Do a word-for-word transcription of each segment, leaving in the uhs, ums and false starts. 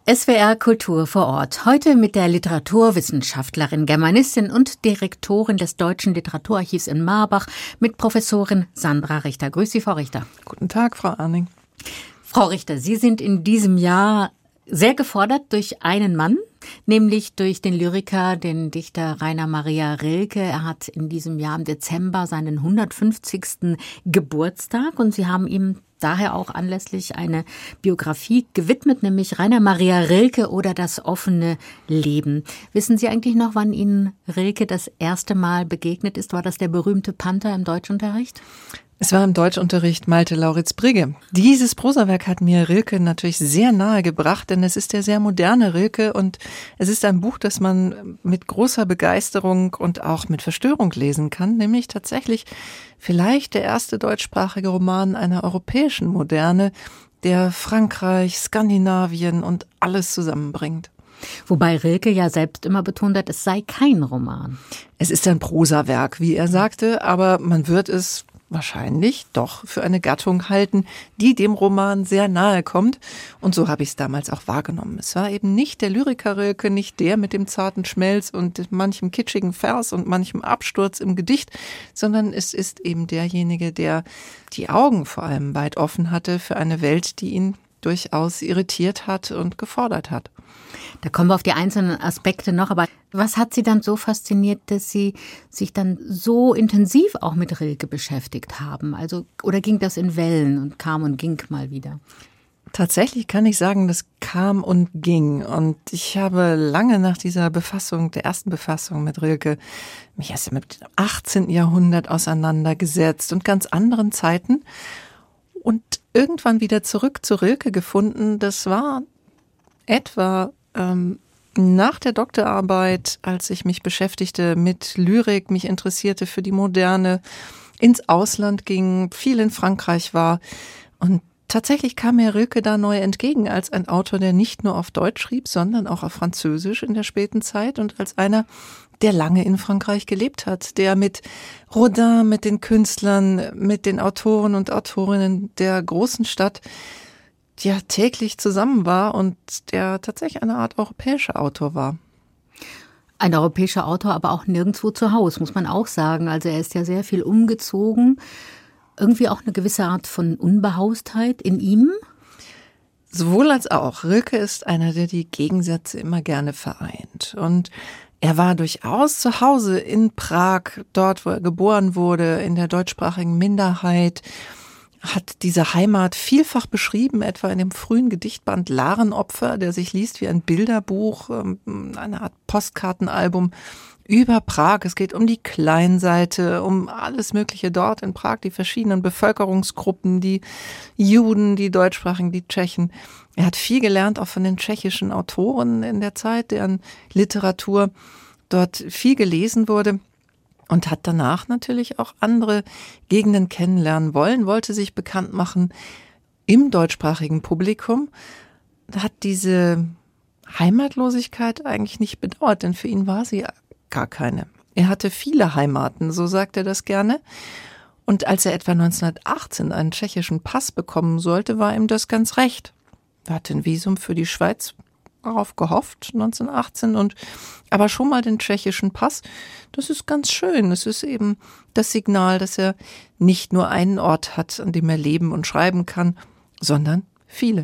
S W R Kultur vor Ort. Heute mit der Literaturwissenschaftlerin, Germanistin und Direktorin des Deutschen Literaturarchivs in Marbach, mit Professorin Sandra Richter. Grüß Sie, Frau Richter. Guten Tag, Frau Arning. Frau Richter, Sie sind in diesem Jahr sehr gefordert durch einen Mann, nämlich durch den Lyriker, den Dichter Rainer Maria Rilke. Er hat in diesem Jahr im Dezember seinen hundertfünfzigsten Geburtstag und Sie haben ihm daher auch anlässlich eine Biografie gewidmet, nämlich Rainer Maria Rilke oder das offene Leben. Wissen Sie eigentlich noch, wann Ihnen Rilke das erste Mal begegnet ist? War das der berühmte Panther im Deutschunterricht? Es war im Deutschunterricht Malte Lauritz-Brigge. Dieses Prosawerk hat mir Rilke natürlich sehr nahe gebracht, denn es ist der sehr moderne Rilke und es ist ein Buch, das man mit großer Begeisterung und auch mit Verstörung lesen kann, nämlich tatsächlich vielleicht der erste deutschsprachige Roman einer europäischen Moderne, der Frankreich, Skandinavien und alles zusammenbringt. Wobei Rilke ja selbst immer betont hat, es sei kein Roman. Es ist ein Prosawerk, wie er sagte, aber man wird es wahrscheinlich doch für eine Gattung halten, die dem Roman sehr nahe kommt. Und so habe ich es damals auch wahrgenommen. Es war eben nicht der Lyriker Rilke, nicht der mit dem zarten Schmelz und manchem kitschigen Vers und manchem Absturz im Gedicht, sondern es ist eben derjenige, der die Augen vor allem weit offen hatte für eine Welt, die ihn durchaus irritiert hat und gefordert hat. Da kommen wir auf die einzelnen Aspekte noch, aber was hat Sie dann so fasziniert, dass Sie sich dann so intensiv auch mit Rilke beschäftigt haben? Also, oder ging das in Wellen und kam und ging mal wieder? Tatsächlich kann ich sagen, das kam und ging. Und ich habe lange nach dieser Befassung, der ersten Befassung mit Rilke, mich erst mit dem achtzehnten Jahrhundert auseinandergesetzt und ganz anderen Zeiten und irgendwann wieder zurück zu Rilke gefunden. Das war etwa ähm, nach der Doktorarbeit, als ich mich beschäftigte mit Lyrik, mich interessierte für die Moderne, ins Ausland ging, viel in Frankreich war. Und tatsächlich kam mir Rilke da neu entgegen als ein Autor, der nicht nur auf Deutsch schrieb, sondern auch auf Französisch in der späten Zeit und als einer, der lange in Frankreich gelebt hat, der mit Rodin, mit den Künstlern, mit den Autoren und Autorinnen der großen Stadt ja täglich zusammen war und der tatsächlich eine Art europäischer Autor war. Ein europäischer Autor, aber auch nirgendwo zu Hause, muss man auch sagen. Also er ist ja sehr viel umgezogen. Irgendwie auch eine gewisse Art von Unbehaustheit in ihm? Sowohl als auch. Rilke ist einer, der die Gegensätze immer gerne vereint. Und er war durchaus zu Hause in Prag, dort, wo er geboren wurde, in der deutschsprachigen Minderheit, hat diese Heimat vielfach beschrieben, etwa in dem frühen Gedichtband Larenopfer, der sich liest wie ein Bilderbuch, eine Art Postkartenalbum über Prag. Es geht um die Kleinseite, um alles Mögliche dort in Prag, die verschiedenen Bevölkerungsgruppen, die Juden, die Deutschsprachigen, die Tschechen. Er hat viel gelernt, auch von den tschechischen Autoren in der Zeit, deren Literatur dort viel gelesen wurde. Und hat danach natürlich auch andere Gegenden kennenlernen wollen, wollte sich bekannt machen im deutschsprachigen Publikum. Hat diese Heimatlosigkeit eigentlich nicht bedauert, denn für ihn war sie gar keine. Er hatte viele Heimaten, so sagt er das gerne. Und als er etwa neunzehnhundertachtzehn einen tschechischen Pass bekommen sollte, war ihm das ganz recht. Er hatte ein Visum für die Schweiz darauf gehofft, neunzehnhundertachtzehn, und aber schon mal den tschechischen Pass. Das ist ganz schön. Es ist eben das Signal, dass er nicht nur einen Ort hat, an dem er leben und schreiben kann, sondern viele.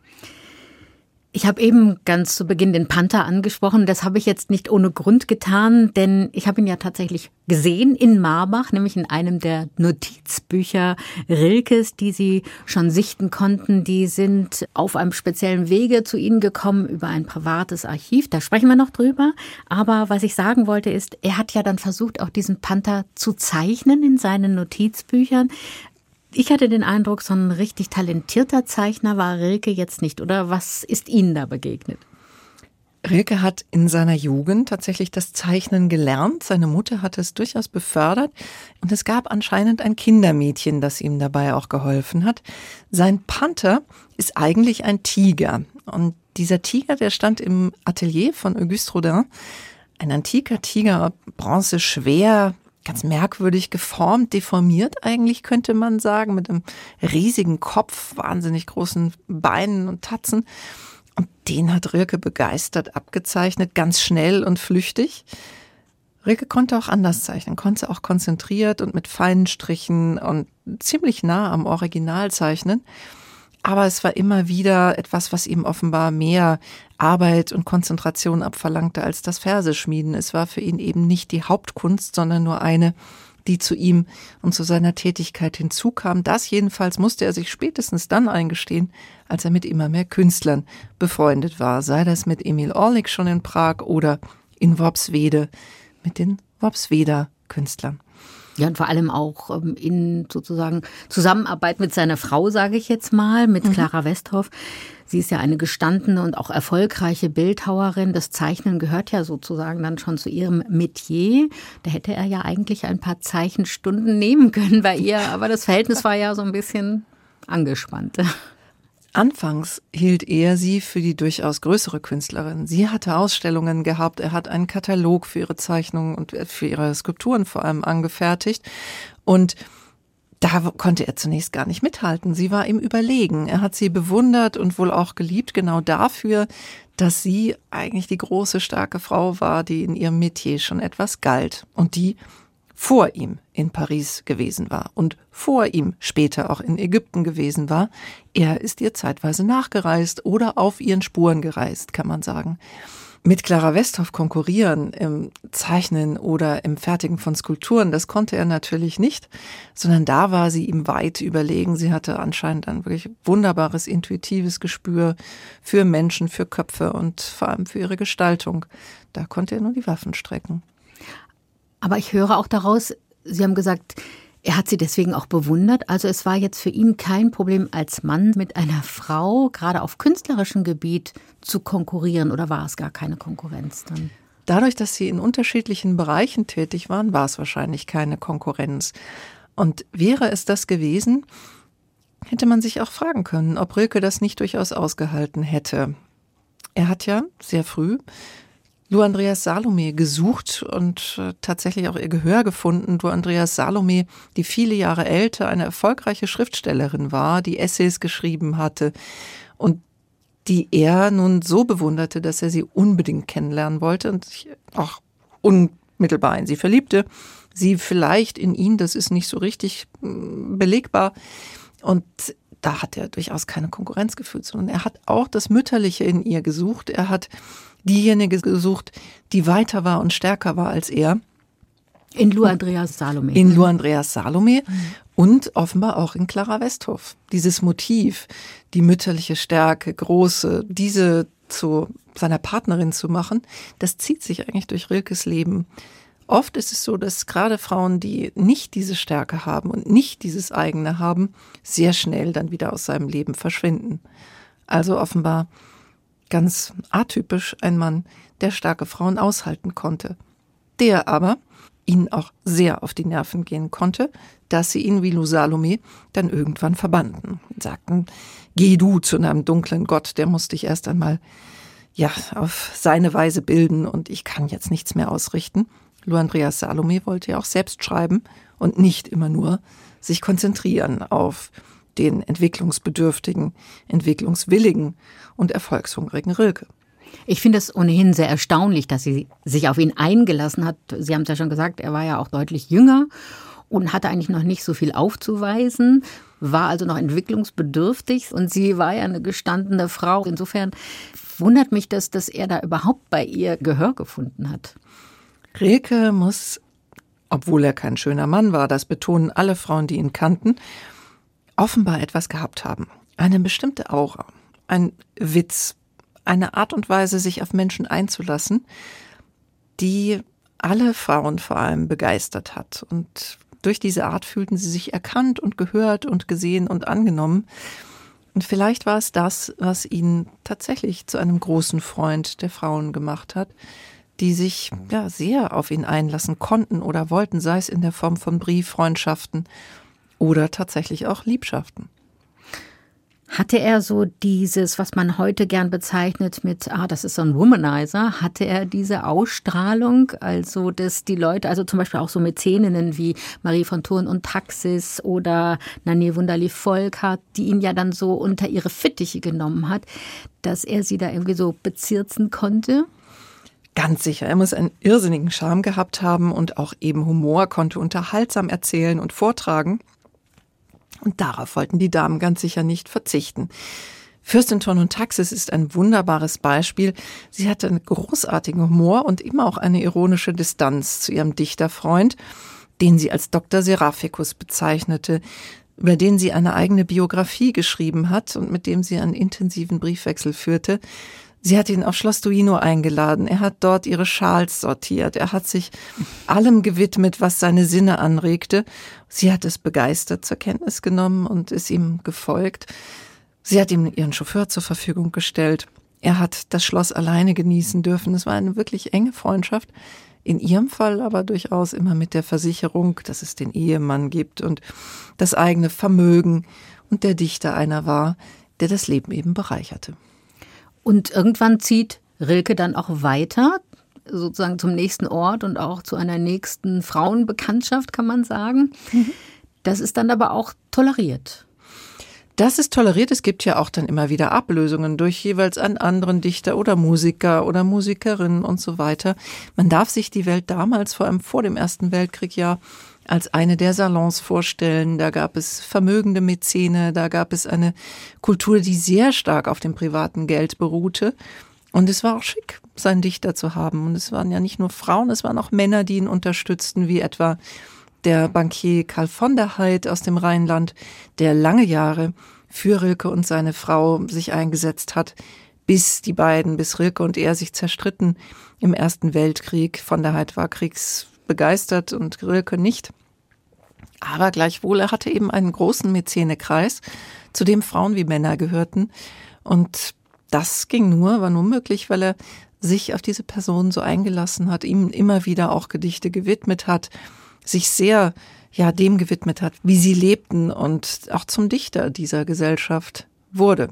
Ich habe eben ganz zu Beginn den Panther angesprochen. Das habe ich jetzt nicht ohne Grund getan, denn ich habe ihn ja tatsächlich gesehen in Marbach, nämlich in einem der Notizbücher Rilkes, die Sie schon sichten konnten. Die sind auf einem speziellen Wege zu Ihnen gekommen über ein privates Archiv. Da sprechen wir noch drüber. Aber was ich sagen wollte ist, er hat ja dann versucht, auch diesen Panther zu zeichnen in seinen Notizbüchern. Ich hatte den Eindruck, so ein richtig talentierter Zeichner war Rilke jetzt nicht. Oder was ist Ihnen da begegnet? Rilke hat in seiner Jugend tatsächlich das Zeichnen gelernt. Seine Mutter hat es durchaus befördert. Und es gab anscheinend ein Kindermädchen, das ihm dabei auch geholfen hat. Sein Panther ist eigentlich ein Tiger. Und dieser Tiger, der stand im Atelier von Auguste Rodin. Ein antiker Tiger, bronzeschwer, ganz merkwürdig geformt, deformiert eigentlich, könnte man sagen, mit einem riesigen Kopf, wahnsinnig großen Beinen und Tatzen. Und den hat Rilke begeistert abgezeichnet, ganz schnell und flüchtig. Rilke konnte auch anders zeichnen, konnte auch konzentriert und mit feinen Strichen und ziemlich nah am Original zeichnen. Aber es war immer wieder etwas, was ihm offenbar mehr Arbeit und Konzentration abverlangte als das Verseschmieden. Es war für ihn eben nicht die Hauptkunst, sondern nur eine, die zu ihm und zu seiner Tätigkeit hinzukam. Das jedenfalls musste er sich spätestens dann eingestehen, als er mit immer mehr Künstlern befreundet war. Sei das mit Emil Orlik schon in Prag oder in Worpswede mit den Worpsweder-Künstlern. Ja, und vor allem auch in sozusagen Zusammenarbeit mit seiner Frau, sage ich jetzt mal, mit Clara Westhoff. Sie ist ja eine gestandene und auch erfolgreiche Bildhauerin. Das Zeichnen gehört ja sozusagen dann schon zu ihrem Metier. Da hätte er ja eigentlich ein paar Zeichenstunden nehmen können bei ihr, aber das Verhältnis war ja so ein bisschen angespannt. Anfangs hielt er sie für die durchaus größere Künstlerin. Sie hatte Ausstellungen gehabt, er hat einen Katalog für ihre Zeichnungen und für ihre Skulpturen vor allem angefertigt. Und da konnte er zunächst gar nicht mithalten. Sie war ihm überlegen. Er hat sie bewundert und wohl auch geliebt, genau dafür, dass sie eigentlich die große, starke Frau war, die in ihrem Metier schon etwas galt und die vor ihm in Paris gewesen war und vor ihm später auch in Ägypten gewesen war. Er ist ihr zeitweise nachgereist oder auf ihren Spuren gereist, kann man sagen. Mit Clara Westhoff konkurrieren im Zeichnen oder im Fertigen von Skulpturen, das konnte er natürlich nicht, sondern da war sie ihm weit überlegen. Sie hatte anscheinend ein wirklich wunderbares, intuitives Gespür für Menschen, für Köpfe und vor allem für ihre Gestaltung. Da konnte er nur die Waffen strecken. Aber ich höre auch daraus, Sie haben gesagt, er hat sie deswegen auch bewundert. Also es war jetzt für ihn kein Problem, als Mann mit einer Frau, gerade auf künstlerischem Gebiet, zu konkurrieren. Oder war es gar keine Konkurrenz dann? Dadurch, dass sie in unterschiedlichen Bereichen tätig waren, war es wahrscheinlich keine Konkurrenz. Und wäre es das gewesen, hätte man sich auch fragen können, ob Rilke das nicht durchaus ausgehalten hätte. Er hat ja sehr früh Lou Andreas Salome gesucht und äh, tatsächlich auch ihr Gehör gefunden. Lou Andreas Salome, die viele Jahre älter, eine erfolgreiche Schriftstellerin war, die Essays geschrieben hatte und die er nun so bewunderte, dass er sie unbedingt kennenlernen wollte und sich auch unmittelbar in sie verliebte. Sie vielleicht in ihn, das ist nicht so richtig belegbar. Und da hat er durchaus keine Konkurrenz gefühlt, sondern er hat auch das Mütterliche in ihr gesucht. Er hat diejenige gesucht, die weiter war und stärker war als er. In Lou Andreas Salome. In Lou Andreas Salome mhm. und offenbar auch in Clara Westhoff. Dieses Motiv, die mütterliche Stärke, große, diese zu seiner Partnerin zu machen, das zieht sich eigentlich durch Rilkes Leben. Oft ist es so, dass gerade Frauen, die nicht diese Stärke haben und nicht dieses eigene haben, sehr schnell dann wieder aus seinem Leben verschwinden. Also offenbar ganz atypisch ein Mann, der starke Frauen aushalten konnte. Der aber ihnen auch sehr auf die Nerven gehen konnte, dass sie ihn wie Lou Salome dann irgendwann verbannten. Und sagten, geh du zu einem dunklen Gott, der muss dich erst einmal ja auf seine Weise bilden und ich kann jetzt nichts mehr ausrichten. Lou Andreas Salome wollte ja auch selbst schreiben und nicht immer nur sich konzentrieren auf den entwicklungsbedürftigen, entwicklungswilligen und erfolgshungrigen Rilke. Ich finde es ohnehin sehr erstaunlich, dass sie sich auf ihn eingelassen hat. Sie haben es ja schon gesagt, er war ja auch deutlich jünger und hatte eigentlich noch nicht so viel aufzuweisen, war also noch entwicklungsbedürftig und sie war ja eine gestandene Frau. Insofern wundert mich das, dass er da überhaupt bei ihr Gehör gefunden hat. Rilke muss, obwohl er kein schöner Mann war, das betonen alle Frauen, die ihn kannten, offenbar etwas gehabt haben. Eine bestimmte Aura, ein Witz, eine Art und Weise, sich auf Menschen einzulassen, die alle Frauen vor allem begeistert hat. Und durch diese Art fühlten sie sich erkannt und gehört und gesehen und angenommen. Und vielleicht war es das, was ihn tatsächlich zu einem großen Freund der Frauen gemacht hat, die sich ja sehr auf ihn einlassen konnten oder wollten, sei es in der Form von Brieffreundschaften oder tatsächlich auch Liebschaften. Hatte er so dieses, was man heute gern bezeichnet mit, ah, das ist so ein Womanizer, hatte er diese Ausstrahlung, also dass die Leute, also zum Beispiel auch so Mäzeninnen wie Marie von Thurn und Taxis oder Nanny Wunderlich-Volkart, die ihn ja dann so unter ihre Fittiche genommen hat, dass er sie da irgendwie so bezirzen konnte? Ganz sicher, er muss einen irrsinnigen Charme gehabt haben und auch eben Humor, konnte unterhaltsam erzählen und vortragen. Und darauf wollten die Damen ganz sicher nicht verzichten. Fürstin Thurn und Taxis ist ein wunderbares Beispiel. Sie hatte einen großartigen Humor und immer auch eine ironische Distanz zu ihrem Dichterfreund, den sie als Doktor Seraphicus bezeichnete, über den sie eine eigene Biografie geschrieben hat und mit dem sie einen intensiven Briefwechsel führte. Sie hat ihn auf Schloss Duino eingeladen. Er hat dort ihre Schals sortiert. Er hat sich allem gewidmet, was seine Sinne anregte. Sie hat es begeistert zur Kenntnis genommen und ist ihm gefolgt. Sie hat ihm ihren Chauffeur zur Verfügung gestellt. Er hat das Schloss alleine genießen dürfen. Es war eine wirklich enge Freundschaft. In ihrem Fall aber durchaus immer mit der Versicherung, dass es den Ehemann gibt und das eigene Vermögen und der Dichter einer war, der das Leben eben bereicherte. Und irgendwann zieht Rilke dann auch weiter, sozusagen zum nächsten Ort und auch zu einer nächsten Frauenbekanntschaft, kann man sagen. Mhm. Das ist dann aber auch toleriert. Das ist toleriert. Es gibt ja auch dann immer wieder Ablösungen durch jeweils einen anderen Dichter oder Musiker oder Musikerin und so weiter. Man darf sich die Welt damals, vor allem vor dem Ersten Weltkrieg, ja als eine der Salons vorstellen. Da gab es vermögende Mäzene, da gab es eine Kultur, die sehr stark auf dem privaten Geld beruhte. Und es war auch schick, seinen Dichter zu haben. Und es waren ja nicht nur Frauen, es waren auch Männer, die ihn unterstützten, wie etwa der Bankier Karl von der Heydt aus dem Rheinland, der lange Jahre für Rilke und seine Frau sich eingesetzt hat, bis die beiden, bis Rilke und er sich zerstritten im Ersten Weltkrieg. Von der Heydt war kriegsbegeistert und Rilke nicht. Aber gleichwohl, er hatte eben einen großen Mäzenekreis, zu dem Frauen wie Männer gehörten. Und das ging nur, war nur möglich, weil er sich auf diese Person so eingelassen hat, ihm immer wieder auch Gedichte gewidmet hat, sich sehr ja dem gewidmet hat, wie sie lebten und auch zum Dichter dieser Gesellschaft wurde.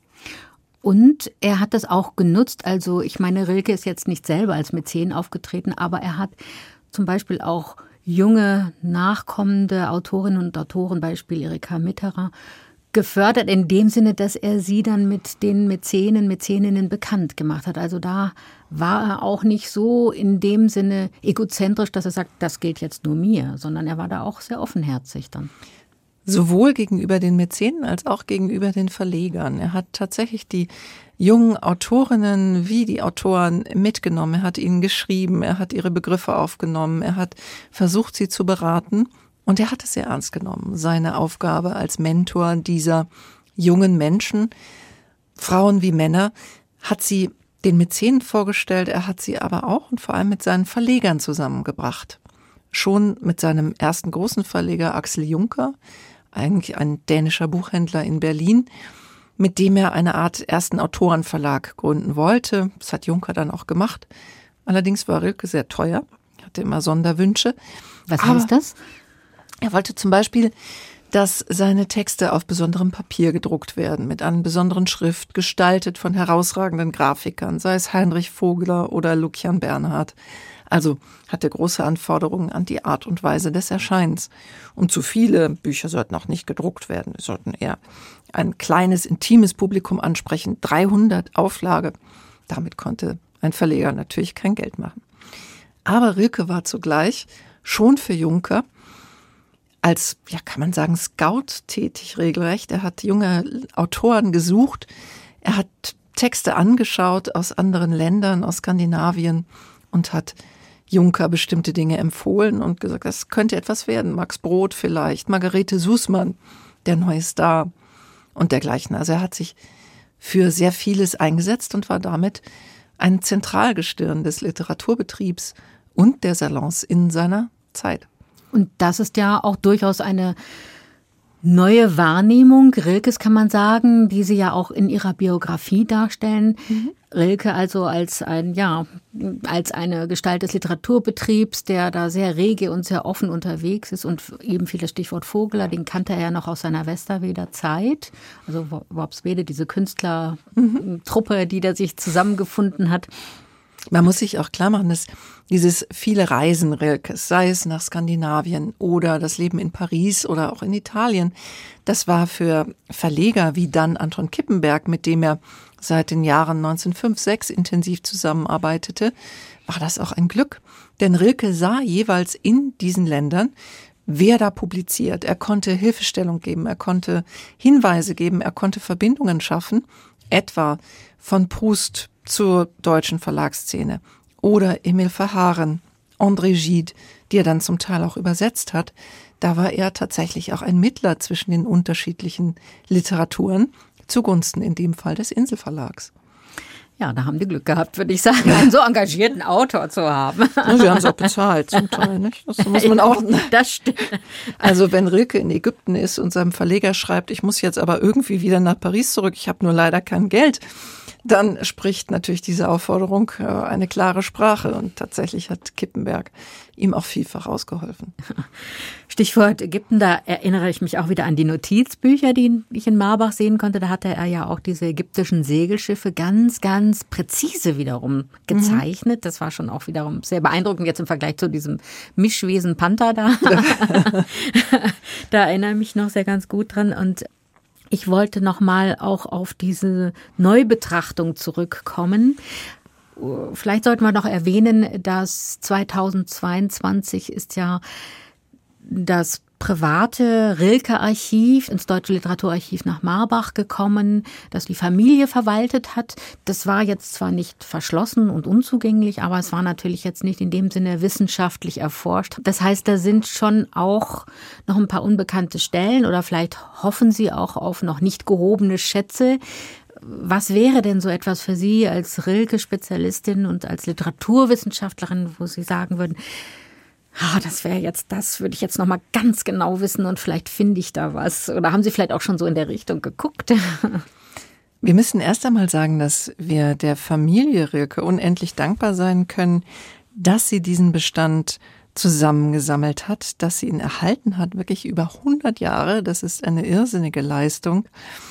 Und er hat das auch genutzt, also ich meine, Rilke ist jetzt nicht selber als Mäzen aufgetreten, aber er hat zum Beispiel auch junge, nachkommende Autorinnen und Autoren, Beispiel Erika Mitterer, gefördert in dem Sinne, dass er sie dann mit den Mäzenen, Mäzeninnen bekannt gemacht hat. Also da war er auch nicht so in dem Sinne egozentrisch, dass er sagt, das gilt jetzt nur mir, sondern er war da auch sehr offenherzig dann. Sowohl gegenüber den Mäzenen als auch gegenüber den Verlegern. Er hat tatsächlich die jungen Autorinnen wie die Autoren mitgenommen. Er hat ihnen geschrieben, er hat ihre Begriffe aufgenommen, er hat versucht, sie zu beraten. Und er hat es sehr ernst genommen, seine Aufgabe als Mentor dieser jungen Menschen, Frauen wie Männer, hat sie den Mäzenen vorgestellt, er hat sie aber auch und vor allem mit seinen Verlegern zusammengebracht. Schon mit seinem ersten großen Verleger Axel Juncker, eigentlich ein dänischer Buchhändler in Berlin, mit dem er eine Art ersten Autorenverlag gründen wollte. Das hat Juncker dann auch gemacht. Allerdings war Rilke sehr teuer, hatte immer Sonderwünsche. Was aber heißt das? Er wollte zum Beispiel, dass seine Texte auf besonderem Papier gedruckt werden, mit einer besonderen Schrift, gestaltet von herausragenden Grafikern, sei es Heinrich Vogler oder Lukian Bernhard. Also hatte große Anforderungen an die Art und Weise des Erscheinens. Und zu viele Bücher sollten auch nicht gedruckt werden. Sie sollten eher ein kleines, intimes Publikum ansprechen. dreihundert Auflage. Damit konnte ein Verleger natürlich kein Geld machen. Aber Rilke war zugleich schon für Juncker als, ja, kann man sagen, Scout tätig regelrecht. Er hat junge Autoren gesucht. Er hat Texte angeschaut aus anderen Ländern, aus Skandinavien und hat Juncker bestimmte Dinge empfohlen und gesagt, das könnte etwas werden. Max Brod vielleicht, Margarete Sußmann, der neue Star und dergleichen. Also er hat sich für sehr vieles eingesetzt und war damit ein Zentralgestirn des Literaturbetriebs und der Salons in seiner Zeit. Und das ist ja auch durchaus eine neue Wahrnehmung Rilkes, kann man sagen, die Sie ja auch in Ihrer Biografie darstellen. Mhm. Rilke also als ein, ja, als eine Gestalt des Literaturbetriebs, der da sehr rege und sehr offen unterwegs ist und eben vieles Stichwort Vogler, den kannte er ja noch aus seiner Westerweder Zeit. Also Worpswede, diese Künstlertruppe, mhm. die da sich zusammengefunden hat. Man muss sich auch klar machen, dass dieses viele Reisen Rilkes, sei es nach Skandinavien oder das Leben in Paris oder auch in Italien, das war für Verleger wie dann Anton Kippenberg, mit dem er seit den Jahren neunzehnhundertfünf sechs intensiv zusammenarbeitete, war das auch ein Glück. Denn Rilke sah jeweils in diesen Ländern, wer da publiziert. Er konnte Hilfestellung geben, er konnte Hinweise geben, er konnte Verbindungen schaffen, etwa von Proust zur deutschen Verlagsszene oder Emil Verhaeren, André Gide, die er dann zum Teil auch übersetzt hat. Da war er tatsächlich auch ein Mittler zwischen den unterschiedlichen Literaturen, zugunsten in dem Fall des Inselverlags. Ja, da haben die Glück gehabt, würde ich sagen, einen so engagierten Autor zu haben. Ja, sie haben es auch bezahlt zum Teil, nicht? Das muss man auch. Das stimmt. Also wenn Rilke in Ägypten ist und seinem Verleger schreibt, ich muss jetzt aber irgendwie wieder nach Paris zurück, ich habe nur leider kein Geld, dann spricht natürlich diese Aufforderung eine klare Sprache. Und tatsächlich hat Kippenberg ihm auch vielfach ausgeholfen. Stichwort Ägypten, da erinnere ich mich auch wieder an die Notizbücher, die ich in Marbach sehen konnte. Da hatte er ja auch diese ägyptischen Segelschiffe ganz, ganz präzise wiederum gezeichnet. Mhm. Das war schon auch wiederum sehr beeindruckend jetzt im Vergleich zu diesem Mischwesen Panther da. Da erinnere ich mich noch sehr ganz gut dran. Und ich wollte noch mal auch auf diese Neubetrachtung zurückkommen. Vielleicht sollten wir noch erwähnen, dass zweitausendzweiundzwanzig ist ja das private Rilke-Archiv ins Deutsche Literaturarchiv nach Marbach gekommen, das die Familie verwaltet hat. Das war jetzt zwar nicht verschlossen und unzugänglich, aber es war natürlich jetzt nicht in dem Sinne wissenschaftlich erforscht. Das heißt, da sind schon auch noch ein paar unbekannte Stellen oder vielleicht hoffen Sie auch auf noch nicht gehobene Schätze. Was wäre denn so etwas für Sie als Rilke-Spezialistin und als Literaturwissenschaftlerin, wo Sie sagen würden, ah, das wäre jetzt, das würde ich jetzt noch mal ganz genau wissen und vielleicht finde ich da was. Oder haben Sie vielleicht auch schon so in der Richtung geguckt? Wir müssen erst einmal sagen, dass wir der Familie Rilke unendlich dankbar sein können, dass sie diesen Bestand zusammengesammelt hat, dass sie ihn erhalten hat, wirklich über hundert Jahre. Das ist eine irrsinnige Leistung.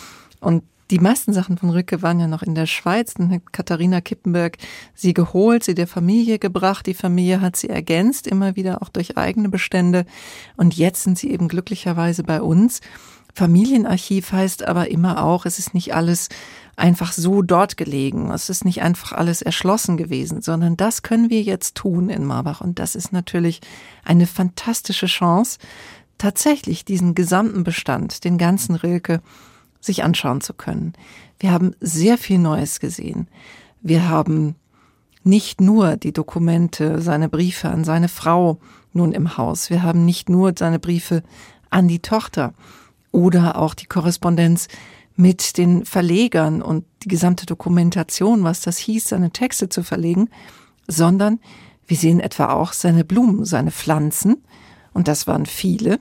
Und die meisten Sachen von Rilke waren ja noch in der Schweiz. Dann hat Katharina Kippenberg sie geholt, sie der Familie gebracht. Die Familie hat sie ergänzt, immer wieder auch durch eigene Bestände. Und jetzt sind sie eben glücklicherweise bei uns. Familienarchiv heißt aber immer auch, es ist nicht alles einfach so dort gelegen. Es ist nicht einfach alles erschlossen gewesen, sondern das können wir jetzt tun in Marbach. Und das ist natürlich eine fantastische Chance, tatsächlich diesen gesamten Bestand, den ganzen Rilke, sich anschauen zu können. Wir haben sehr viel Neues gesehen. Wir haben nicht nur die Dokumente, seine Briefe an seine Frau nun im Haus. Wir haben nicht nur seine Briefe an die Tochter oder auch die Korrespondenz mit den Verlegern und die gesamte Dokumentation, was das hieß, seine Texte zu verlegen, sondern wir sehen etwa auch seine Blumen, seine Pflanzen. Und das waren viele.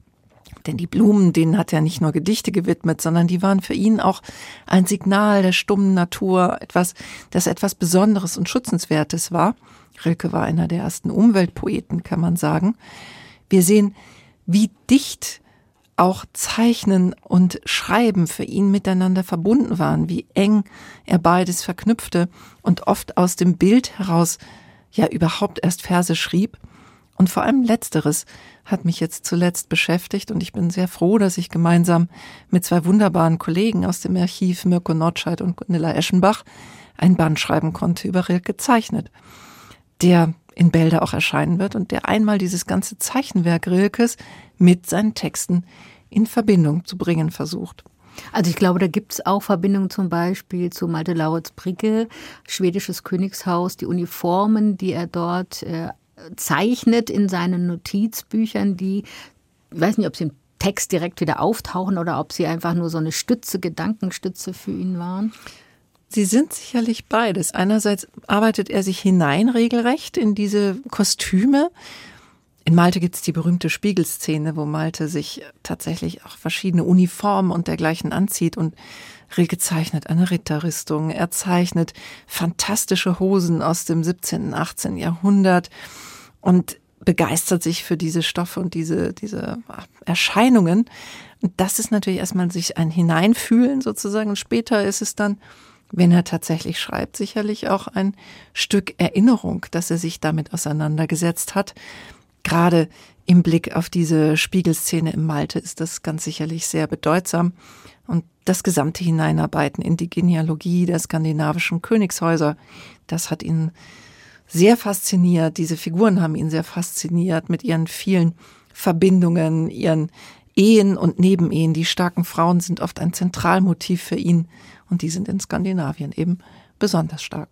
Denn die Blumen, denen hat er nicht nur Gedichte gewidmet, sondern die waren für ihn auch ein Signal der stummen Natur, etwas, das etwas Besonderes und Schützenswertes war. Rilke war einer der ersten Umweltpoeten, kann man sagen. Wir sehen, wie dicht auch Zeichnen und Schreiben für ihn miteinander verbunden waren, wie eng er beides verknüpfte und oft aus dem Bild heraus ja überhaupt erst Verse schrieb. Und vor allem Letzteres hat mich jetzt zuletzt beschäftigt und ich bin sehr froh, dass ich gemeinsam mit zwei wunderbaren Kollegen aus dem Archiv, Mirko Nordscheid und Gunilla Eschenbach, ein Band schreiben konnte über Rilke gezeichnet, der in Bälde auch erscheinen wird und der einmal dieses ganze Zeichenwerk Rilkes mit seinen Texten in Verbindung zu bringen versucht. Also ich glaube, da gibt es auch Verbindungen zum Beispiel zu Malte Lauritz Bricke, schwedisches Königshaus, die Uniformen, die er dort äh, zeichnet in seinen Notizbüchern, die, ich weiß nicht, ob sie im Text direkt wieder auftauchen oder ob sie einfach nur so eine Stütze, Gedankenstütze für ihn waren. Sie sind sicherlich beides. Einerseits arbeitet er sich hinein regelrecht in diese Kostüme. In Malte gibt es die berühmte Spiegelszene, wo Malte sich tatsächlich auch verschiedene Uniformen und dergleichen anzieht und Rilke zeichnet eine Ritterrüstung, er zeichnet fantastische Hosen aus dem siebzehnten, achtzehnten Jahrhundert und begeistert sich für diese Stoffe und diese, diese Erscheinungen. Und das ist natürlich erstmal sich ein Hineinfühlen sozusagen. Und später ist es dann, wenn er tatsächlich schreibt, sicherlich auch ein Stück Erinnerung, dass er sich damit auseinandergesetzt hat. Gerade im Blick auf diese Spiegelszene im Malte ist das ganz sicherlich sehr bedeutsam. Und das gesamte Hineinarbeiten in die Genealogie der skandinavischen Königshäuser, das hat ihn sehr fasziniert. Diese Figuren haben ihn sehr fasziniert mit ihren vielen Verbindungen, ihren Ehen und Nebenehen. Die starken Frauen sind oft ein Zentralmotiv für ihn und die sind in Skandinavien eben besonders stark.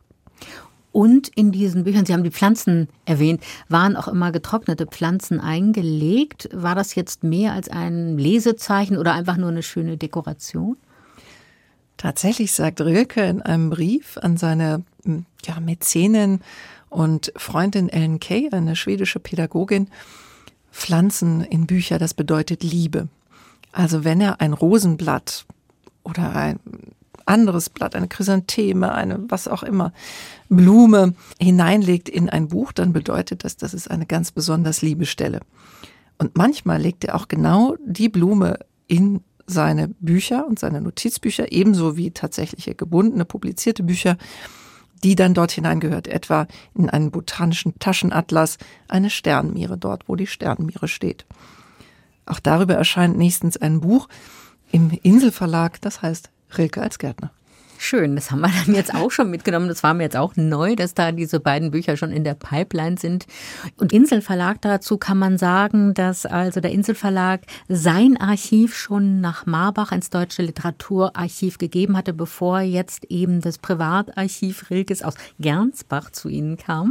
Und in diesen Büchern, Sie haben die Pflanzen erwähnt, waren auch immer getrocknete Pflanzen eingelegt. War das jetzt mehr als ein Lesezeichen oder einfach nur eine schöne Dekoration? Tatsächlich sagt Rilke in einem Brief an seine ja, Mäzenin und Freundin Ellen Key, eine schwedische Pädagogin, Pflanzen in Bücher, das bedeutet Liebe. Also wenn er ein Rosenblatt oder ein anderes Blatt, eine Chrysantheme, eine was auch immer, Blume hineinlegt in ein Buch, dann bedeutet das, das ist eine ganz besonders liebe Stelle. Und manchmal legt er auch genau die Blume in seine Bücher und seine Notizbücher, ebenso wie tatsächliche gebundene, publizierte Bücher, die dann dort hineingehört, etwa in einen botanischen Taschenatlas, eine Sternmiere, dort wo die Sternmiere steht. Auch darüber erscheint nächstens ein Buch im Inselverlag, das heißt Rilke als Gärtner. Schön, das haben wir dann jetzt auch schon mitgenommen. Das war mir jetzt auch neu, dass da diese beiden Bücher schon in der Pipeline sind. Und Inselverlag, dazu kann man sagen, dass also der Inselverlag sein Archiv schon nach Marbach ins Deutsche Literaturarchiv gegeben hatte, bevor jetzt eben das Privatarchiv Rilkes aus Gernsbach zu Ihnen kam.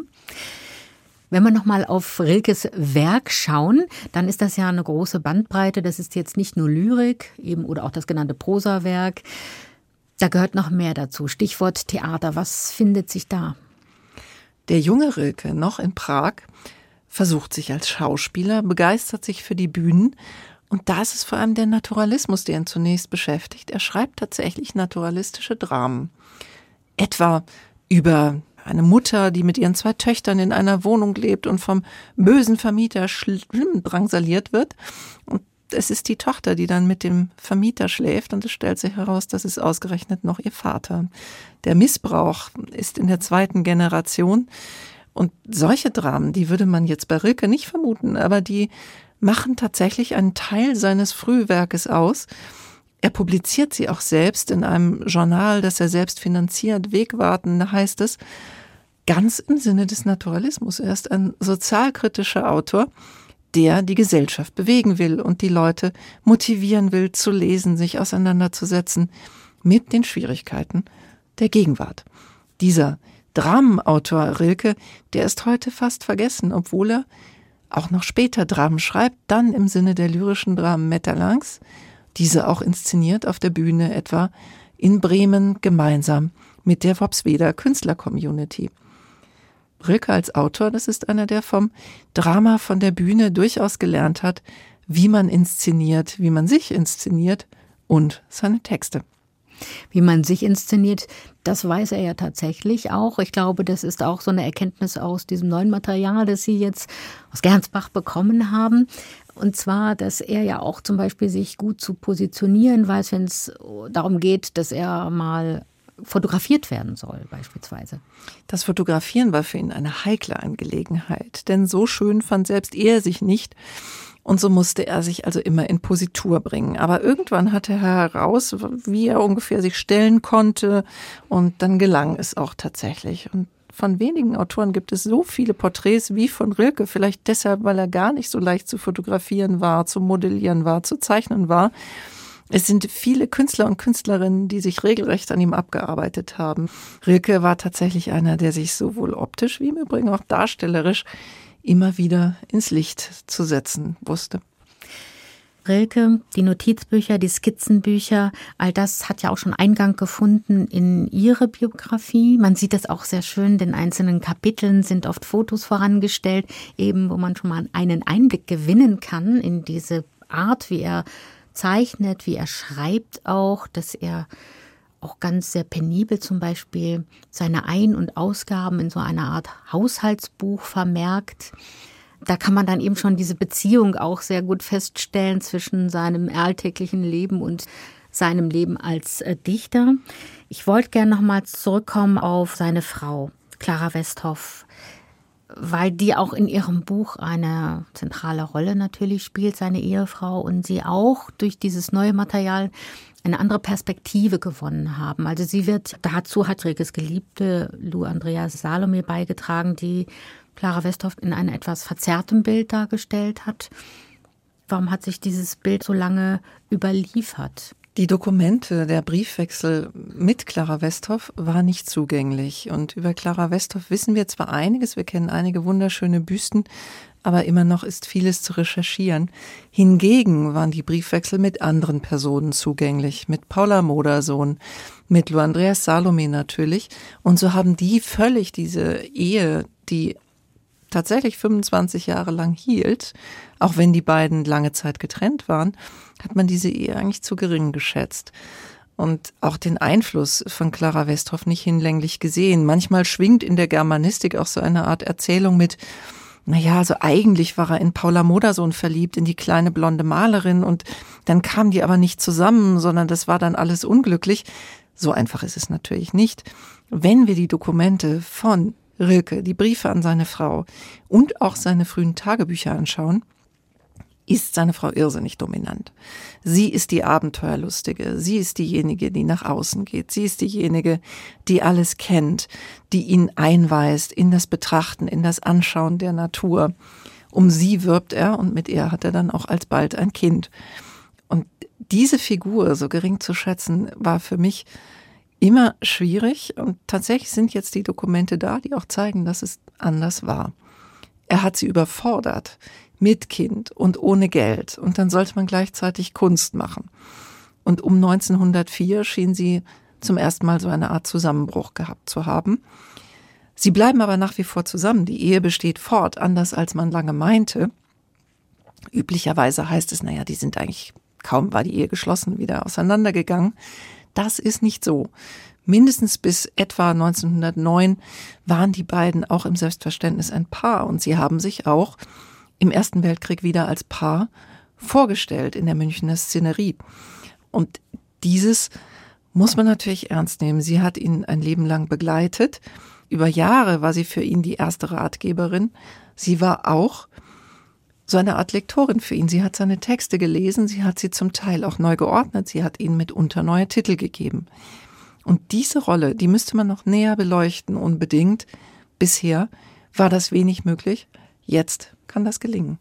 Wenn wir nochmal auf Rilkes Werk schauen, dann ist das ja eine große Bandbreite. Das ist jetzt nicht nur Lyrik eben oder auch das genannte Prosawerk. Da gehört noch mehr dazu. Stichwort Theater. Was findet sich da? Der junge Rilke, noch in Prag, versucht sich als Schauspieler, begeistert sich für die Bühnen. Und da ist es vor allem der Naturalismus, der ihn zunächst beschäftigt. Er schreibt tatsächlich naturalistische Dramen. Etwa über eine Mutter, die mit ihren zwei Töchtern in einer Wohnung lebt und vom bösen Vermieter schlimm drangsaliert wird. Und es ist die Tochter, die dann mit dem Vermieter schläft und es stellt sich heraus, das ist ausgerechnet noch ihr Vater. Der Missbrauch ist in der zweiten Generation und solche Dramen, die würde man jetzt bei Rilke nicht vermuten, aber die machen tatsächlich einen Teil seines Frühwerkes aus. Er publiziert sie auch selbst in einem Journal, das er selbst finanziert, Wegwarten, da heißt es, ganz im Sinne des Naturalismus. Er ist ein sozialkritischer Autor, der die Gesellschaft bewegen will und die Leute motivieren will, zu lesen, sich auseinanderzusetzen mit den Schwierigkeiten der Gegenwart. Dieser Dramenautor Rilke, der ist heute fast vergessen, obwohl er auch noch später Dramen schreibt, dann im Sinne der lyrischen Dramen Maeterlinck's, diese auch inszeniert auf der Bühne, etwa in Bremen gemeinsam mit der Worpsweder Künstler-Community. Rilke als Autor, das ist einer, der vom Drama, von der Bühne durchaus gelernt hat, wie man inszeniert, wie man sich inszeniert und seine Texte. Wie man sich inszeniert, das weiß er ja tatsächlich auch. Ich glaube, das ist auch so eine Erkenntnis aus diesem neuen Material, das Sie jetzt aus Gernsbach bekommen haben. Und zwar, dass er ja auch zum Beispiel sich gut zu positionieren weiß, wenn es darum geht, dass er mal fotografiert werden soll, beispielsweise. Das Fotografieren war für ihn eine heikle Angelegenheit, denn so schön fand selbst er sich nicht. Und so musste er sich also immer in Positur bringen. Aber irgendwann hatte er heraus, wie er ungefähr sich stellen konnte. Und dann gelang es auch tatsächlich. Und von wenigen Autoren gibt es so viele Porträts wie von Rilke. Vielleicht deshalb, weil er gar nicht so leicht zu fotografieren war, zu modellieren war, zu zeichnen war. Es sind viele Künstler und Künstlerinnen, die sich regelrecht an ihm abgearbeitet haben. Rilke war tatsächlich einer, der sich sowohl optisch wie im Übrigen auch darstellerisch immer wieder ins Licht zu setzen wusste. Rilke, die Notizbücher, die Skizzenbücher, all das hat ja auch schon Eingang gefunden in ihre Biografie. Man sieht das auch sehr schön, den einzelnen Kapiteln sind oft Fotos vorangestellt, eben wo man schon mal einen Einblick gewinnen kann in diese Art, wie er zeichnet, wie er schreibt auch, dass er auch ganz sehr penibel zum Beispiel seine Ein- und Ausgaben in so einer Art Haushaltsbuch vermerkt. Da kann man dann eben schon diese Beziehung auch sehr gut feststellen zwischen seinem alltäglichen Leben und seinem Leben als Dichter. Ich wollte gerne noch mal zurückkommen auf seine Frau, Clara Westhoff, weil die auch in ihrem Buch eine zentrale Rolle natürlich spielt, seine Ehefrau, und sie auch durch dieses neue Material eine andere Perspektive gewonnen haben. Also sie wird, dazu hat Rilkes Geliebte Lou Andreas Salome beigetragen, die Clara Westhoff in einem etwas verzerrtem Bild dargestellt hat. Warum hat sich dieses Bild so lange überliefert? Die Dokumente, der Briefwechsel mit Clara Westhoff war nicht zugänglich. Und über Clara Westhoff wissen wir zwar einiges, wir kennen einige wunderschöne Büsten, aber immer noch ist vieles zu recherchieren. Hingegen waren die Briefwechsel mit anderen Personen zugänglich, mit Paula Modersohn, mit Lou Andreas Salome natürlich. Und so haben die völlig diese Ehe, die tatsächlich fünfundzwanzig Jahre lang hielt, auch wenn die beiden lange Zeit getrennt waren, hat man diese Ehe eigentlich zu gering geschätzt. Und auch den Einfluss von Clara Westhoff nicht hinlänglich gesehen. Manchmal schwingt in der Germanistik auch so eine Art Erzählung mit, naja, also eigentlich war er in Paula Modersohn verliebt, in die kleine blonde Malerin, und dann kamen die aber nicht zusammen, sondern das war dann alles unglücklich. So einfach ist es natürlich nicht. Wenn wir die Dokumente von Rilke, die Briefe an seine Frau und auch seine frühen Tagebücher anschauen, ist seine Frau irrsinnig dominant. Sie ist die Abenteuerlustige, sie ist diejenige, die nach außen geht, sie ist diejenige, die alles kennt, die ihn einweist in das Betrachten, in das Anschauen der Natur. Um sie wirbt er, und mit ihr hat er dann auch alsbald ein Kind. Und diese Figur so gering zu schätzen, war für mich immer schwierig, und tatsächlich sind jetzt die Dokumente da, die auch zeigen, dass es anders war. Er hat sie überfordert, mit Kind und ohne Geld, und dann sollte man gleichzeitig Kunst machen. Und um neunzehnhundertvier schien sie zum ersten Mal so eine Art Zusammenbruch gehabt zu haben. Sie bleiben aber nach wie vor zusammen, die Ehe besteht fort, anders als man lange meinte. Üblicherweise heißt es, naja, die sind eigentlich, kaum war die Ehe geschlossen, wieder auseinandergegangen. Das ist nicht so. Mindestens bis etwa neunzehnhundertneun waren die beiden auch im Selbstverständnis ein Paar, und sie haben sich auch im Ersten Weltkrieg wieder als Paar vorgestellt in der Münchner Szenerie. Und dieses muss man natürlich ernst nehmen. Sie hat ihn ein Leben lang begleitet. Über Jahre war sie für ihn die erste Ratgeberin. Sie war auch so eine Art Lektorin für ihn. Sie hat seine Texte gelesen, sie hat sie zum Teil auch neu geordnet, sie hat ihnen mitunter neue Titel gegeben. Und diese Rolle, die müsste man noch näher beleuchten, unbedingt. Bisher war das wenig möglich, jetzt kann das gelingen.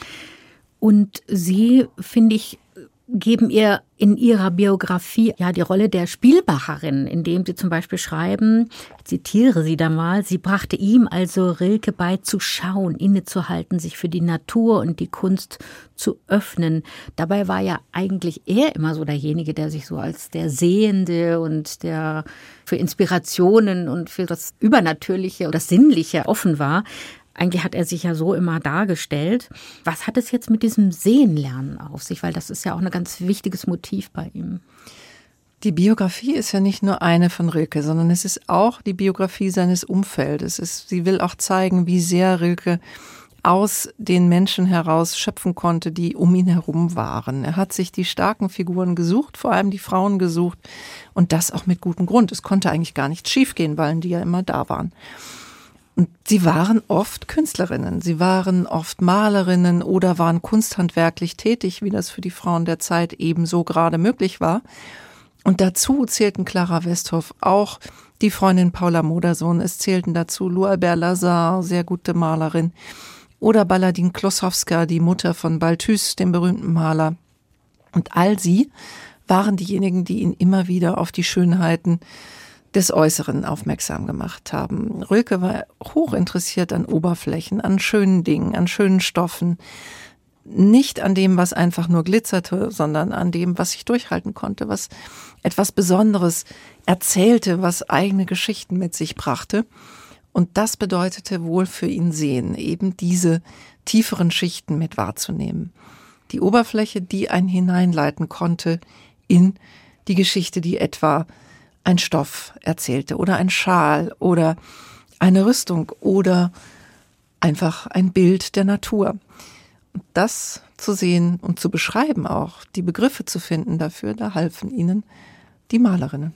Und Sie, finde ich, geben ihr in ihrer Biografie ja die Rolle der Spielmacherin, indem sie zum Beispiel schreiben, ich zitiere sie da mal, sie brachte ihm, also Rilke, bei zu schauen, innezuhalten, sich für die Natur und die Kunst zu öffnen. Dabei war ja eigentlich er immer so derjenige, der sich so als der Sehende und der für Inspirationen und für das Übernatürliche oder das Sinnliche offen war. Eigentlich hat er sich ja so immer dargestellt. Was hat es jetzt mit diesem Sehenlernen auf sich? Weil das ist ja auch ein ganz wichtiges Motiv bei ihm. Die Biografie ist ja nicht nur eine von Rilke, sondern es ist auch die Biografie seines Umfeldes. Es, sie will auch zeigen, wie sehr Rilke aus den Menschen heraus schöpfen konnte, die um ihn herum waren. Er hat sich die starken Figuren gesucht, vor allem die Frauen gesucht, und das auch mit gutem Grund. Es konnte eigentlich gar nicht schiefgehen, weil die ja immer da waren. Und sie waren oft Künstlerinnen, sie waren oft Malerinnen oder waren kunsthandwerklich tätig, wie das für die Frauen der Zeit ebenso gerade möglich war. Und dazu zählten Clara Westhoff auch die Freundin Paula Modersohn. Es zählten dazu Lou Albert Lazare, sehr gute Malerin, oder Baladine Klossowska, die Mutter von Balthus, dem berühmten Maler. Und all sie waren diejenigen, die ihn immer wieder auf die Schönheiten des Äußeren aufmerksam gemacht haben. Rilke war hoch interessiert an Oberflächen, an schönen Dingen, an schönen Stoffen. nicht an dem, was einfach nur glitzerte, sondern an dem, was sich durchhalten konnte, was etwas Besonderes erzählte, was eigene Geschichten mit sich brachte. Und das bedeutete wohl für ihn Sehen, eben diese tieferen Schichten mit wahrzunehmen. Die Oberfläche, die einen hineinleiten konnte in die Geschichte, die etwa ein Stoff erzählte oder ein Schal oder eine Rüstung oder einfach ein Bild der Natur. Und das zu sehen und zu beschreiben auch, die Begriffe zu finden dafür, da halfen ihnen die Malerinnen.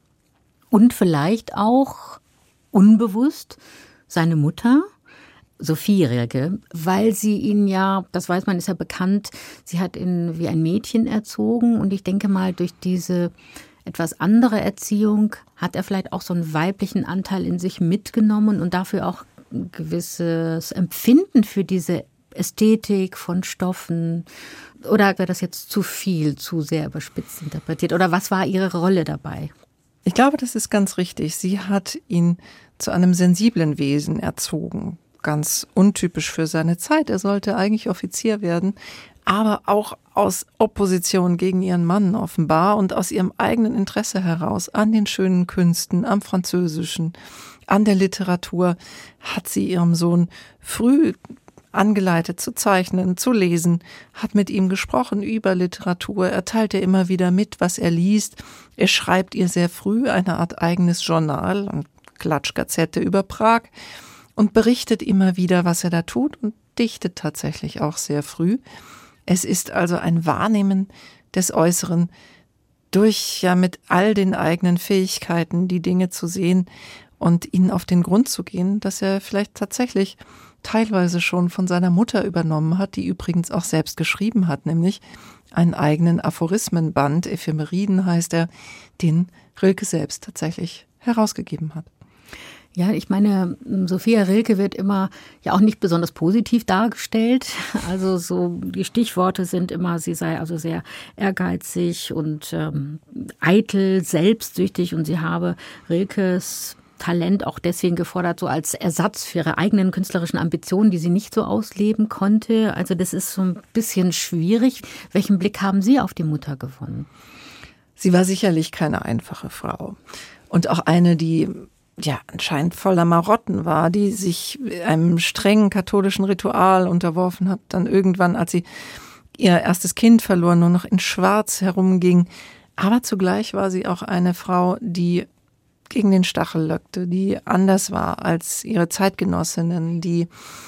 Und vielleicht auch unbewusst seine Mutter, Sophie Rilke, weil sie ihn ja, das weiß man, ist ja bekannt, sie hat ihn wie ein Mädchen erzogen und ich denke mal, durch diese etwas andere Erziehung hat er vielleicht auch so einen weiblichen Anteil in sich mitgenommen und dafür auch ein gewisses Empfinden für diese Ästhetik von Stoffen. Oder wäre das jetzt zu viel, zu sehr überspitzt interpretiert? Oder was war ihre Rolle dabei? Ich glaube, das ist ganz richtig. Sie hat ihn zu einem sensiblen Wesen erzogen. Ganz untypisch für seine Zeit. Er sollte eigentlich Offizier werden, aber auch aus Opposition gegen ihren Mann offenbar und aus ihrem eigenen Interesse heraus an den schönen Künsten, am Französischen, an der Literatur, hat sie ihrem Sohn früh angeleitet zu zeichnen, zu lesen, hat mit ihm gesprochen über Literatur, er teilt ihr immer wieder mit, was er liest. Er schreibt ihr sehr früh eine Art eigenes Journal, eine Klatschgazette über Prag und berichtet immer wieder, was er da tut und dichtet tatsächlich auch sehr früh. Es ist also ein Wahrnehmen des Äußeren durch, ja, mit all den eigenen Fähigkeiten, die Dinge zu sehen und ihnen auf den Grund zu gehen, dass er vielleicht tatsächlich teilweise schon von seiner Mutter übernommen hat, die übrigens auch selbst geschrieben hat, nämlich einen eigenen Aphorismenband, Ephemeriden heißt er, den Rilke selbst tatsächlich herausgegeben hat. Ja, ich meine, Sophia Rilke wird immer ja auch nicht besonders positiv dargestellt. Also so die Stichworte sind immer, sie sei also sehr ehrgeizig und ähm, eitel, selbstsüchtig und sie habe Rilkes Talent auch deswegen gefordert, so als Ersatz für ihre eigenen künstlerischen Ambitionen, die sie nicht so ausleben konnte. Also das ist so ein bisschen schwierig. Welchen Blick haben Sie auf die Mutter gewonnen? Sie war sicherlich keine einfache Frau und auch eine, die ja anscheinend voller Marotten war, die sich einem strengen katholischen Ritual unterworfen hat, dann irgendwann, als sie ihr erstes Kind verlor, nur noch in Schwarz herumging. Aber zugleich war sie auch eine Frau, die gegen den Stachel löckte, die anders war als ihre Zeitgenossinnen, die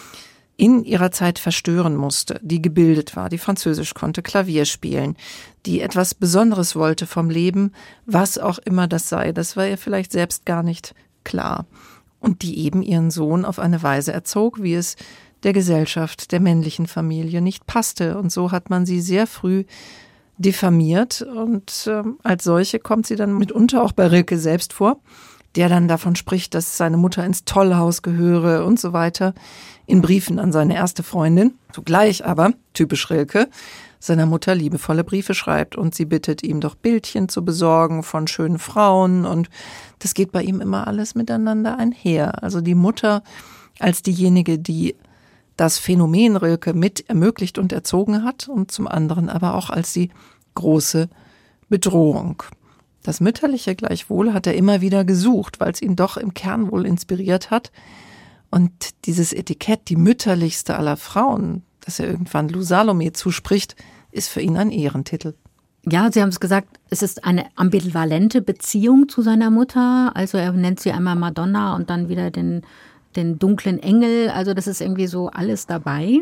in ihrer Zeit verstören musste, die gebildet war, die Französisch konnte, Klavier spielen, die etwas Besonderes wollte vom Leben, was auch immer das sei. Das war ihr vielleicht selbst gar nicht klar. Und die eben ihren Sohn auf eine Weise erzog, wie es der Gesellschaft, der männlichen Familie nicht passte. Und so hat man sie sehr früh diffamiert und äh, als solche kommt sie dann mitunter auch bei Rilke selbst vor, der dann davon spricht, dass seine Mutter ins Tollhaus gehöre und so weiter, in Briefen an seine erste Freundin, zugleich aber, typisch Rilke, seiner Mutter liebevolle Briefe schreibt und sie bittet ihm doch Bildchen zu besorgen von schönen Frauen und das geht bei ihm immer alles miteinander einher. Also die Mutter als diejenige, die das Phänomen Rilke mit ermöglicht und erzogen hat und zum anderen aber auch als die große Bedrohung. Das Mütterliche gleichwohl hat er immer wieder gesucht, weil es ihn doch im Kern wohl inspiriert hat. Und dieses Etikett, die mütterlichste aller Frauen, das er irgendwann Lou Salome zuspricht, ist für ihn ein Ehrentitel. Ja, Sie haben es gesagt, es ist eine ambivalente Beziehung zu seiner Mutter. Also er nennt sie einmal Madonna und dann wieder den den dunklen Engel, also das ist irgendwie so alles dabei.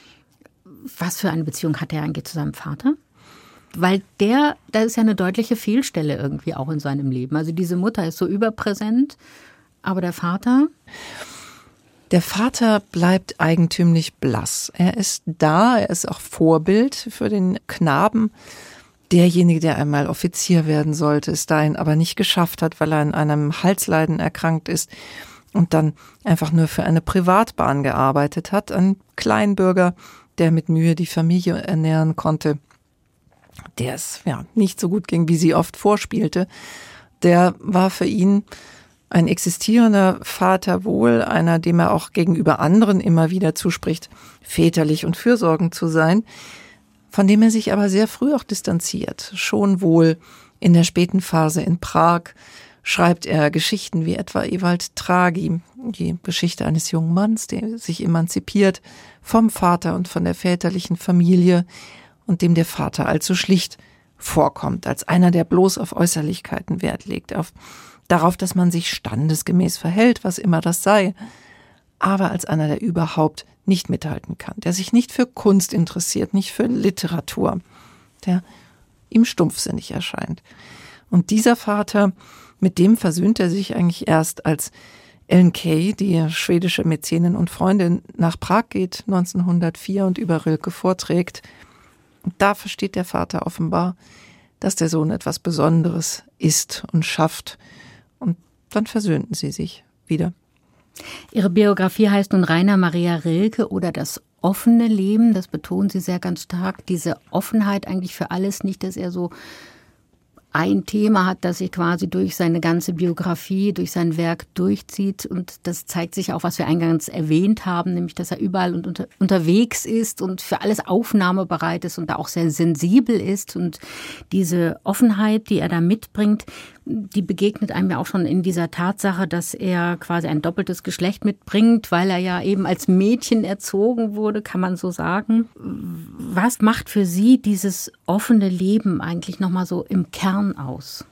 Was für eine Beziehung hat er eigentlich zu seinem Vater? Weil der, da ist ja eine deutliche Fehlstelle irgendwie auch in seinem Leben. Also diese Mutter ist so überpräsent, aber der Vater? Der Vater bleibt eigentümlich blass. Er ist da, er ist auch Vorbild für den Knaben. Derjenige, der einmal Offizier werden sollte, es dahin aber nicht geschafft hat, weil er an einem Halsleiden erkrankt ist. Und dann einfach nur für eine Privatbahn gearbeitet hat, ein Kleinbürger, der mit Mühe die Familie ernähren konnte, der es ja nicht so gut ging, wie sie oft vorspielte, der war für ihn Ein existierender Vater wohl, einer, dem er auch gegenüber anderen immer wieder zuspricht, väterlich und fürsorgend zu sein, von dem er sich aber sehr früh auch distanziert. Schon wohl in der späten Phase in Prag schreibt er Geschichten wie etwa Ewald Tragi, die Geschichte eines jungen Manns, der sich emanzipiert vom Vater und von der väterlichen Familie und dem der Vater allzu schlicht vorkommt, als einer, der bloß auf Äußerlichkeiten Wert legt, auf darauf, dass man sich standesgemäß verhält, was immer das sei, aber als einer, der überhaupt nicht mithalten kann, der sich nicht für Kunst interessiert, nicht für Literatur, der ihm stumpfsinnig erscheint. Und dieser Vater, mit dem versöhnt er sich eigentlich erst, als Ellen Key, die schwedische Mäzenin und Freundin, nach Prag geht, neunzehnhundertvier, und über Rilke vorträgt. Und da versteht der Vater offenbar, dass der Sohn etwas Besonderes ist und schafft. Und dann versöhnten sie sich wieder. Ihre Biografie heißt nun Rainer Maria Rilke oder das offene Leben. Das betonen Sie sehr ganz stark. Diese Offenheit eigentlich für alles, nicht, dass er so ein Thema hat, das sich quasi durch seine ganze Biografie, durch sein Werk durchzieht. Und das zeigt sich auch, was wir eingangs erwähnt haben, nämlich, dass er überall und unter, unterwegs ist und für alles aufnahmebereit ist und da auch sehr sensibel ist. Und diese Offenheit, die er da mitbringt, die begegnet einem ja auch schon in dieser Tatsache, dass er quasi ein doppeltes Geschlecht mitbringt, weil er ja eben als Mädchen erzogen wurde, kann man so sagen. Was macht für Sie dieses offene Leben eigentlich nochmal so im Kern aus?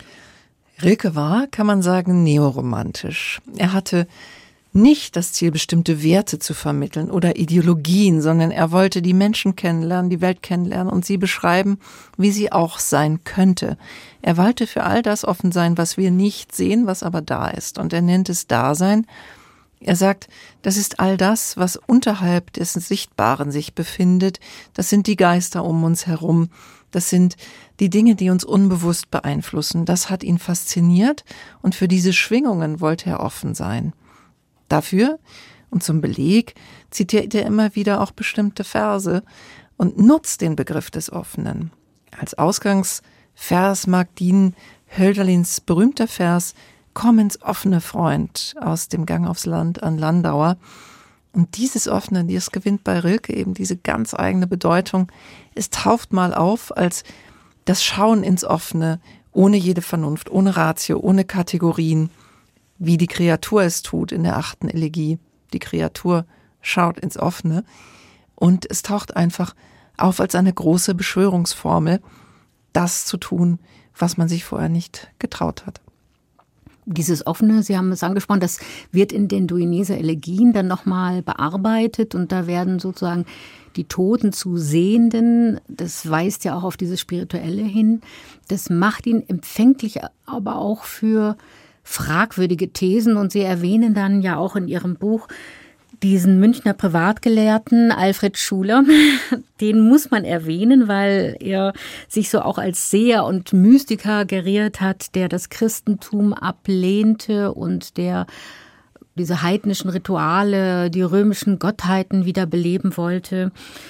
Rilke war, kann man sagen, neoromantisch. Er hatte nicht das Ziel, bestimmte Werte zu vermitteln oder Ideologien, sondern er wollte die Menschen kennenlernen, die Welt kennenlernen und sie beschreiben, wie sie auch sein könnte. Er wollte für all das offen sein, was wir nicht sehen, was aber da ist. Und er nennt es Dasein. Er sagt, das ist all das, was unterhalb des Sichtbaren sich befindet. Das sind die Geister um uns herum. Das sind die Dinge, die uns unbewusst beeinflussen. Das hat ihn fasziniert und für diese Schwingungen wollte er offen sein. Dafür und zum Beleg zitiert er immer wieder auch bestimmte Verse und nutzt den Begriff des Offenen. Als Ausgangsvers mag dienen Hölderlins berühmter Vers »Komm ins offene, Freund« aus dem Gang aufs Land an Landauer. Und dieses Offene, das gewinnt bei Rilke eben diese ganz eigene Bedeutung. Es taucht mal auf als das Schauen ins Offene, ohne jede Vernunft, ohne Ratio, ohne Kategorien, wie die Kreatur es tut in der achten Elegie. Die Kreatur schaut ins Offene und es taucht einfach auf als eine große Beschwörungsformel, das zu tun, was man sich vorher nicht getraut hat. Dieses Offene, Sie haben es angesprochen, das wird in den Duineser Elegien dann nochmal bearbeitet und da werden sozusagen die Toten zu Sehenden, das weist ja auch auf dieses Spirituelle hin. Das macht ihn empfänglich, aber auch für fragwürdige Thesen und Sie erwähnen dann ja auch in Ihrem Buch diesen Münchner Privatgelehrten Alfred Schuler. Den muss man erwähnen, weil er sich so auch als Seher und Mystiker geriert hat, der das Christentum ablehnte und der diese heidnischen Rituale, die römischen Gottheiten wieder beleben wollte.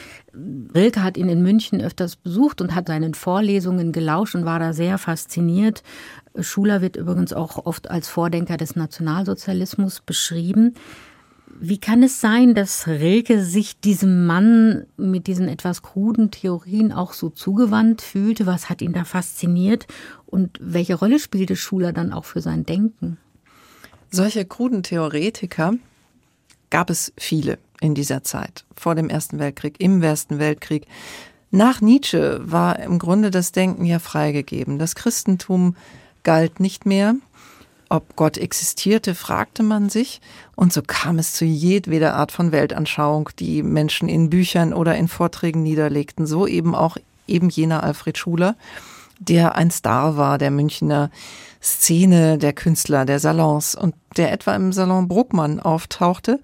Rilke hat ihn in München öfters besucht und hat seinen Vorlesungen gelauscht und war da sehr fasziniert. Schuler wird übrigens auch oft als Vordenker des Nationalsozialismus beschrieben. Wie kann es sein, dass Rilke sich diesem Mann mit diesen etwas kruden Theorien auch so zugewandt fühlte? Was hat ihn da fasziniert? Und welche Rolle spielte Schuler dann auch für sein Denken? Solche kruden Theoretiker gab es viele in dieser Zeit, vor dem Ersten Weltkrieg, im Ersten Weltkrieg. Nach Nietzsche war im Grunde das Denken ja freigegeben. Das Christentum galt nicht mehr. Ob Gott existierte, fragte man sich. Und so kam es zu jedweder Art von Weltanschauung, die Menschen in Büchern oder in Vorträgen niederlegten. So eben auch eben jener Alfred Schuler, der ein Star war der Münchner Szene, der Künstler, der Salons und der etwa im Salon Bruckmann auftauchte,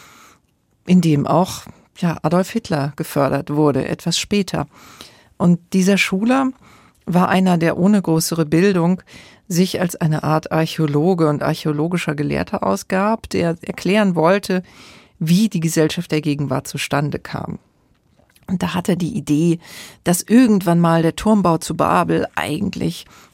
in dem auch ja, Adolf Hitler gefördert wurde, etwas später. Und dieser Schuler war einer, der ohne größere Bildung sich als eine Art Archäologe und archäologischer Gelehrter ausgab, der erklären wollte, wie die Gesellschaft der Gegenwart zustande kam. Und da hat er die Idee, dass irgendwann mal der Turmbau zu Babel eigentlich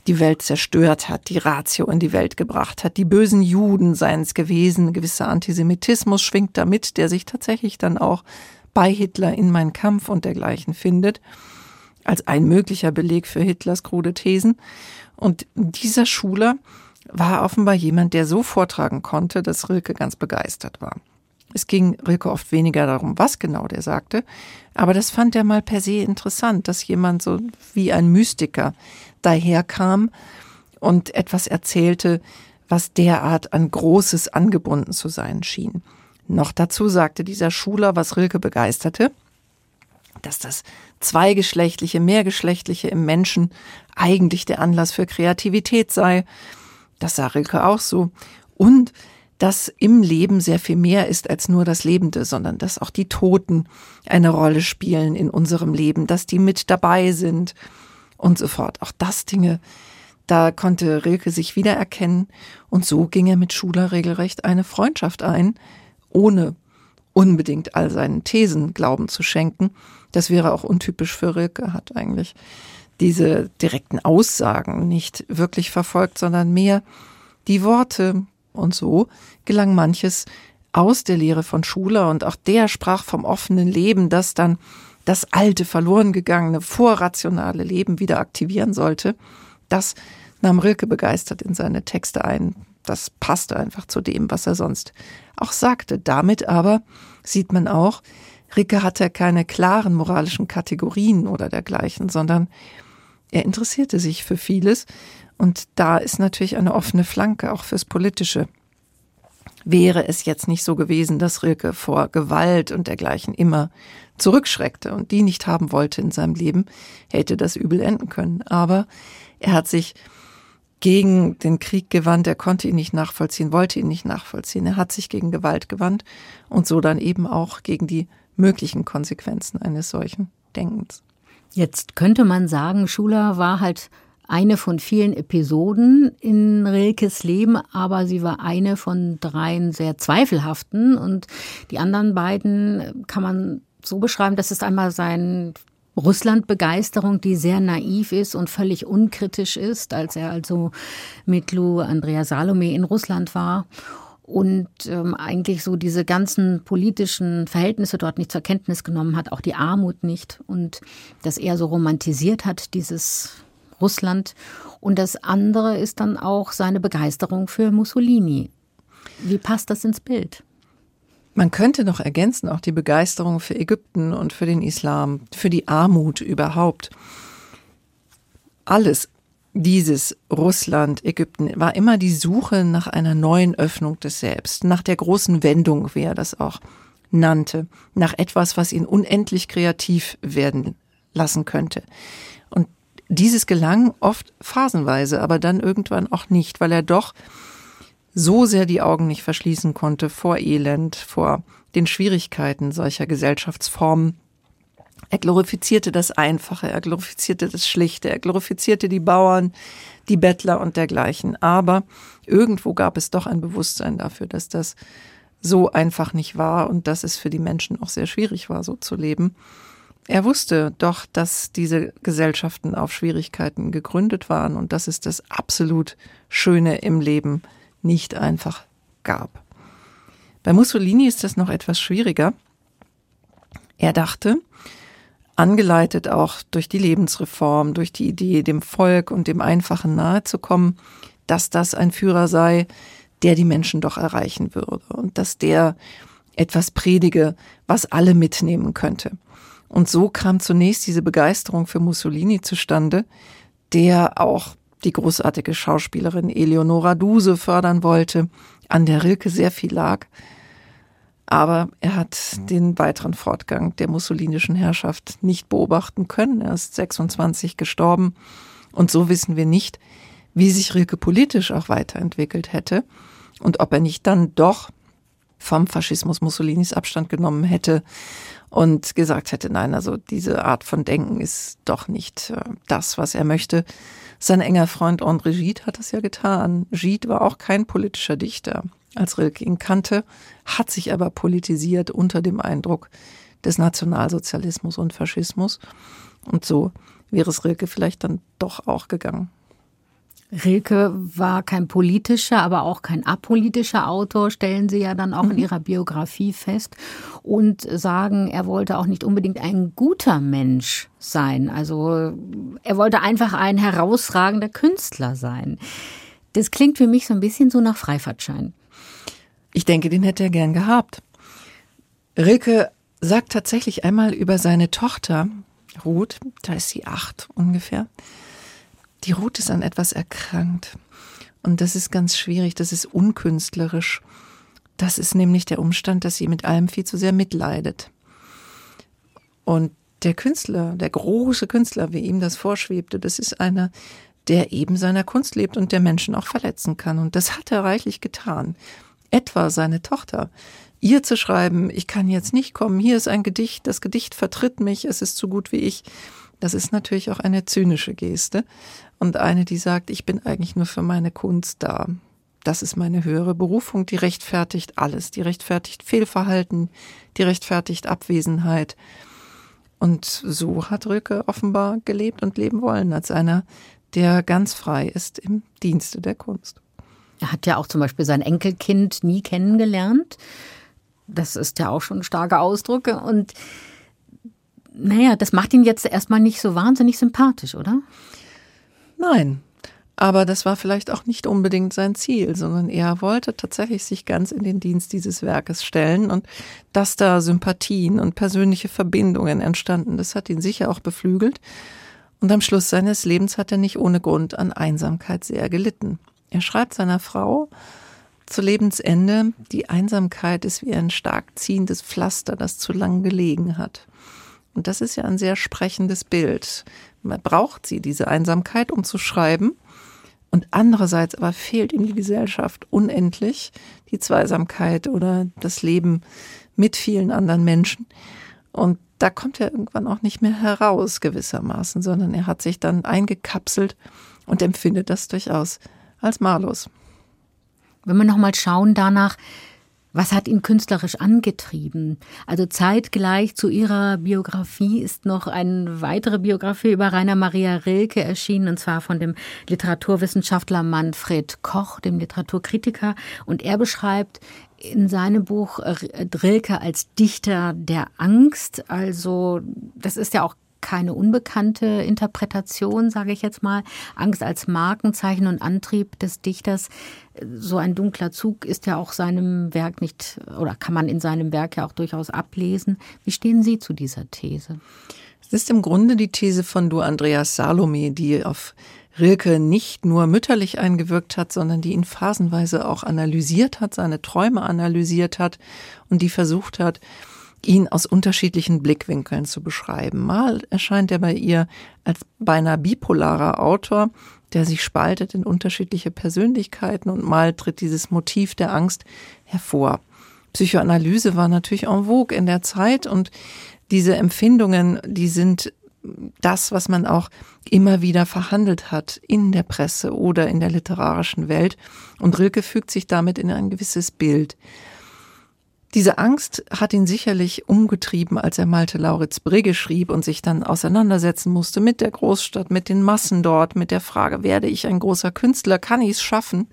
die Welt zerstört hat, die Ratio in die Welt gebracht hat. Die bösen Juden seien es gewesen, ein gewisser Antisemitismus schwingt damit, der sich tatsächlich dann auch bei Hitler in Mein Kampf und dergleichen findet, als ein möglicher Beleg für Hitlers krude Thesen. Und dieser Schuler war offenbar jemand, der so vortragen konnte, dass Rilke ganz begeistert war. Es ging Rilke oft weniger darum, was genau der sagte, aber das fand er mal per se interessant, dass jemand so wie ein Mystiker daherkam und etwas erzählte, was derart an Großes angebunden zu sein schien. Noch dazu sagte dieser Schuler, was Rilke begeisterte, dass das Zweigeschlechtliche, Mehrgeschlechtliche im Menschen eigentlich der Anlass für Kreativität sei. Das sah Rilke auch so. Und dass im Leben sehr viel mehr ist als nur das Lebende, sondern dass auch die Toten eine Rolle spielen in unserem Leben, dass die mit dabei sind und so fort. Auch das Dinge, da konnte Rilke sich wiedererkennen. Und so ging er mit Schuler regelrecht eine Freundschaft ein, ohne unbedingt all seinen Thesen Glauben zu schenken. Das wäre auch untypisch für Rilke, hat eigentlich diese direkten Aussagen nicht wirklich verfolgt, sondern mehr die Worte. Und so gelang manches aus der Lehre von Schuler. Und auch der sprach vom offenen Leben, das dann das alte, verloren gegangene, vorrationale Leben wieder aktivieren sollte. Das nahm Rilke begeistert in seine Texte ein. Das passte einfach zu dem, was er sonst auch sagte. Damit aber sieht man auch, Rilke hatte keine klaren moralischen Kategorien oder dergleichen, sondern er interessierte sich für vieles. Und da ist natürlich eine offene Flanke, auch fürs Politische. Wäre es jetzt nicht so gewesen, dass Rilke vor Gewalt und dergleichen immer zurückschreckte und die nicht haben wollte in seinem Leben, hätte das übel enden können. Aber er hat sich gegen den Krieg gewandt, er konnte ihn nicht nachvollziehen, wollte ihn nicht nachvollziehen. Er hat sich gegen Gewalt gewandt und so dann eben auch gegen die möglichen Konsequenzen eines solchen Denkens. Jetzt könnte man sagen, Schuler war halt eine von vielen Episoden in Rilkes Leben, aber sie war eine von dreien sehr zweifelhaften. Und die anderen beiden kann man so beschreiben, das ist einmal sein Russland-Begeisterung, die sehr naiv ist und völlig unkritisch ist, als er also mit Lou Andrea Salome in Russland war. Und ähm, eigentlich so diese ganzen politischen Verhältnisse dort nicht zur Kenntnis genommen hat, auch die Armut nicht. Und das eher so romantisiert hat, dieses Russland. Und das andere ist dann auch seine Begeisterung für Mussolini. Wie passt das ins Bild? Man könnte noch ergänzen, auch die Begeisterung für Ägypten und für den Islam, für die Armut überhaupt. Alles dieses Russland, Ägypten war immer die Suche nach einer neuen Öffnung des Selbst, nach der großen Wendung, wie er das auch nannte, nach etwas, was ihn unendlich kreativ werden lassen könnte. Und dieses gelang oft phasenweise, aber dann irgendwann auch nicht, weil er doch so sehr die Augen nicht verschließen konnte vor Elend, vor den Schwierigkeiten solcher Gesellschaftsformen. Er glorifizierte das Einfache, er glorifizierte das Schlichte, er glorifizierte die Bauern, die Bettler und dergleichen. Aber irgendwo gab es doch ein Bewusstsein dafür, dass das so einfach nicht war und dass es für die Menschen auch sehr schwierig war, so zu leben. Er wusste doch, dass diese Gesellschaften auf Schwierigkeiten gegründet waren und dass es das absolut Schöne im Leben nicht einfach gab. Bei Mussolini ist das noch etwas schwieriger. Er dachte, angeleitet auch durch die Lebensreform, durch die Idee, dem Volk und dem Einfachen nahezukommen, dass das ein Führer sei, der die Menschen doch erreichen würde und dass der etwas predige, was alle mitnehmen könnte. Und so kam zunächst diese Begeisterung für Mussolini zustande, der auch die großartige Schauspielerin Eleonora Duse fördern wollte, an der Rilke sehr viel lag. Aber er hat den weiteren Fortgang der mussolinischen Herrschaft nicht beobachten können. Er ist sechsundzwanzig gestorben. Und so wissen wir nicht, wie sich Rilke politisch auch weiterentwickelt hätte und ob er nicht dann doch vom Faschismus Mussolinis Abstand genommen hätte und gesagt hätte, nein, also diese Art von Denken ist doch nicht äh, das, was er möchte. Sein enger Freund André Gide hat das ja getan. Gide war auch kein politischer Dichter, als Rilke ihn kannte, hat sich aber politisiert unter dem Eindruck des Nationalsozialismus und Faschismus. Und so wäre es Rilke vielleicht dann doch auch gegangen. Rilke war kein politischer, aber auch kein apolitischer Autor, stellen Sie ja dann auch mhm. in Ihrer Biografie fest und sagen, er wollte auch nicht unbedingt ein guter Mensch sein. Also er wollte einfach ein herausragender Künstler sein. Das klingt für mich so ein bisschen so nach Freifahrtschein. Ich denke, den hätte er gern gehabt. Rilke sagt tatsächlich einmal über seine Tochter, Ruth, da ist sie acht ungefähr, die Ruth ist an etwas erkrankt. Und das ist ganz schwierig, das ist unkünstlerisch. Das ist nämlich der Umstand, dass sie mit allem viel zu sehr mitleidet. Und der Künstler, der große Künstler, wie ihm das vorschwebte, das ist einer, der eben seiner Kunst lebt und der Menschen auch verletzen kann. Und das hat er reichlich getan. Etwa seine Tochter, ihr zu schreiben, ich kann jetzt nicht kommen, hier ist ein Gedicht, das Gedicht vertritt mich, es ist so gut wie ich. Das ist natürlich auch eine zynische Geste und eine, die sagt, ich bin eigentlich nur für meine Kunst da. Das ist meine höhere Berufung, die rechtfertigt alles. Die rechtfertigt Fehlverhalten, die rechtfertigt Abwesenheit. Und so hat Rilke offenbar gelebt und leben wollen, als einer, der ganz frei ist im Dienste der Kunst. Er hat ja auch zum Beispiel sein Enkelkind nie kennengelernt. Das ist ja auch schon ein starker Ausdruck. Und naja, das macht ihn jetzt erstmal nicht so wahnsinnig sympathisch, oder? Nein, aber das war vielleicht auch nicht unbedingt sein Ziel, sondern er wollte tatsächlich sich ganz in den Dienst dieses Werkes stellen und dass da Sympathien und persönliche Verbindungen entstanden, das hat ihn sicher auch beflügelt. Und am Schluss seines Lebens hat er nicht ohne Grund an Einsamkeit sehr gelitten. Er schreibt seiner Frau zu Lebensende, die Einsamkeit ist wie ein stark ziehendes Pflaster, das zu lang gelegen hat. Und das ist ja ein sehr sprechendes Bild. Man braucht sie, diese Einsamkeit, um zu schreiben. Und andererseits aber fehlt ihm die Gesellschaft unendlich, die Zweisamkeit oder das Leben mit vielen anderen Menschen. Und da kommt er irgendwann auch nicht mehr heraus gewissermaßen, sondern er hat sich dann eingekapselt und empfindet das durchaus als Malus. Wenn wir nochmal schauen danach, was hat ihn künstlerisch angetrieben? Also zeitgleich zu Ihrer Biografie ist noch eine weitere Biografie über Rainer Maria Rilke erschienen, und zwar von dem Literaturwissenschaftler Manfred Koch, dem Literaturkritiker. Und er beschreibt in seinem Buch Rilke als Dichter der Angst. Also das ist ja auch keine unbekannte Interpretation, sage ich jetzt mal. Angst als Markenzeichen und Antrieb des Dichters. So ein dunkler Zug ist ja auch seinem Werk nicht, oder kann man in seinem Werk ja auch durchaus ablesen. Wie stehen Sie zu dieser These? Es ist im Grunde die These von Du Andreas Salome, die auf Rilke nicht nur mütterlich eingewirkt hat, sondern die ihn phasenweise auch analysiert hat, seine Träume analysiert hat und die versucht hat, ihn aus unterschiedlichen Blickwinkeln zu beschreiben. Mal erscheint er bei ihr als beinahe bipolarer Autor, der sich spaltet in unterschiedliche Persönlichkeiten, und mal tritt dieses Motiv der Angst hervor. Psychoanalyse war natürlich en vogue in der Zeit, und diese Empfindungen, die sind das, was man auch immer wieder verhandelt hat in der Presse oder in der literarischen Welt. Und Rilke fügt sich damit in ein gewisses Bild. Diese Angst hat ihn sicherlich umgetrieben, als er Malte Lauritz Brigge schrieb und sich dann auseinandersetzen musste mit der Großstadt, mit den Massen dort, mit der Frage, werde ich ein großer Künstler, kann ich es schaffen?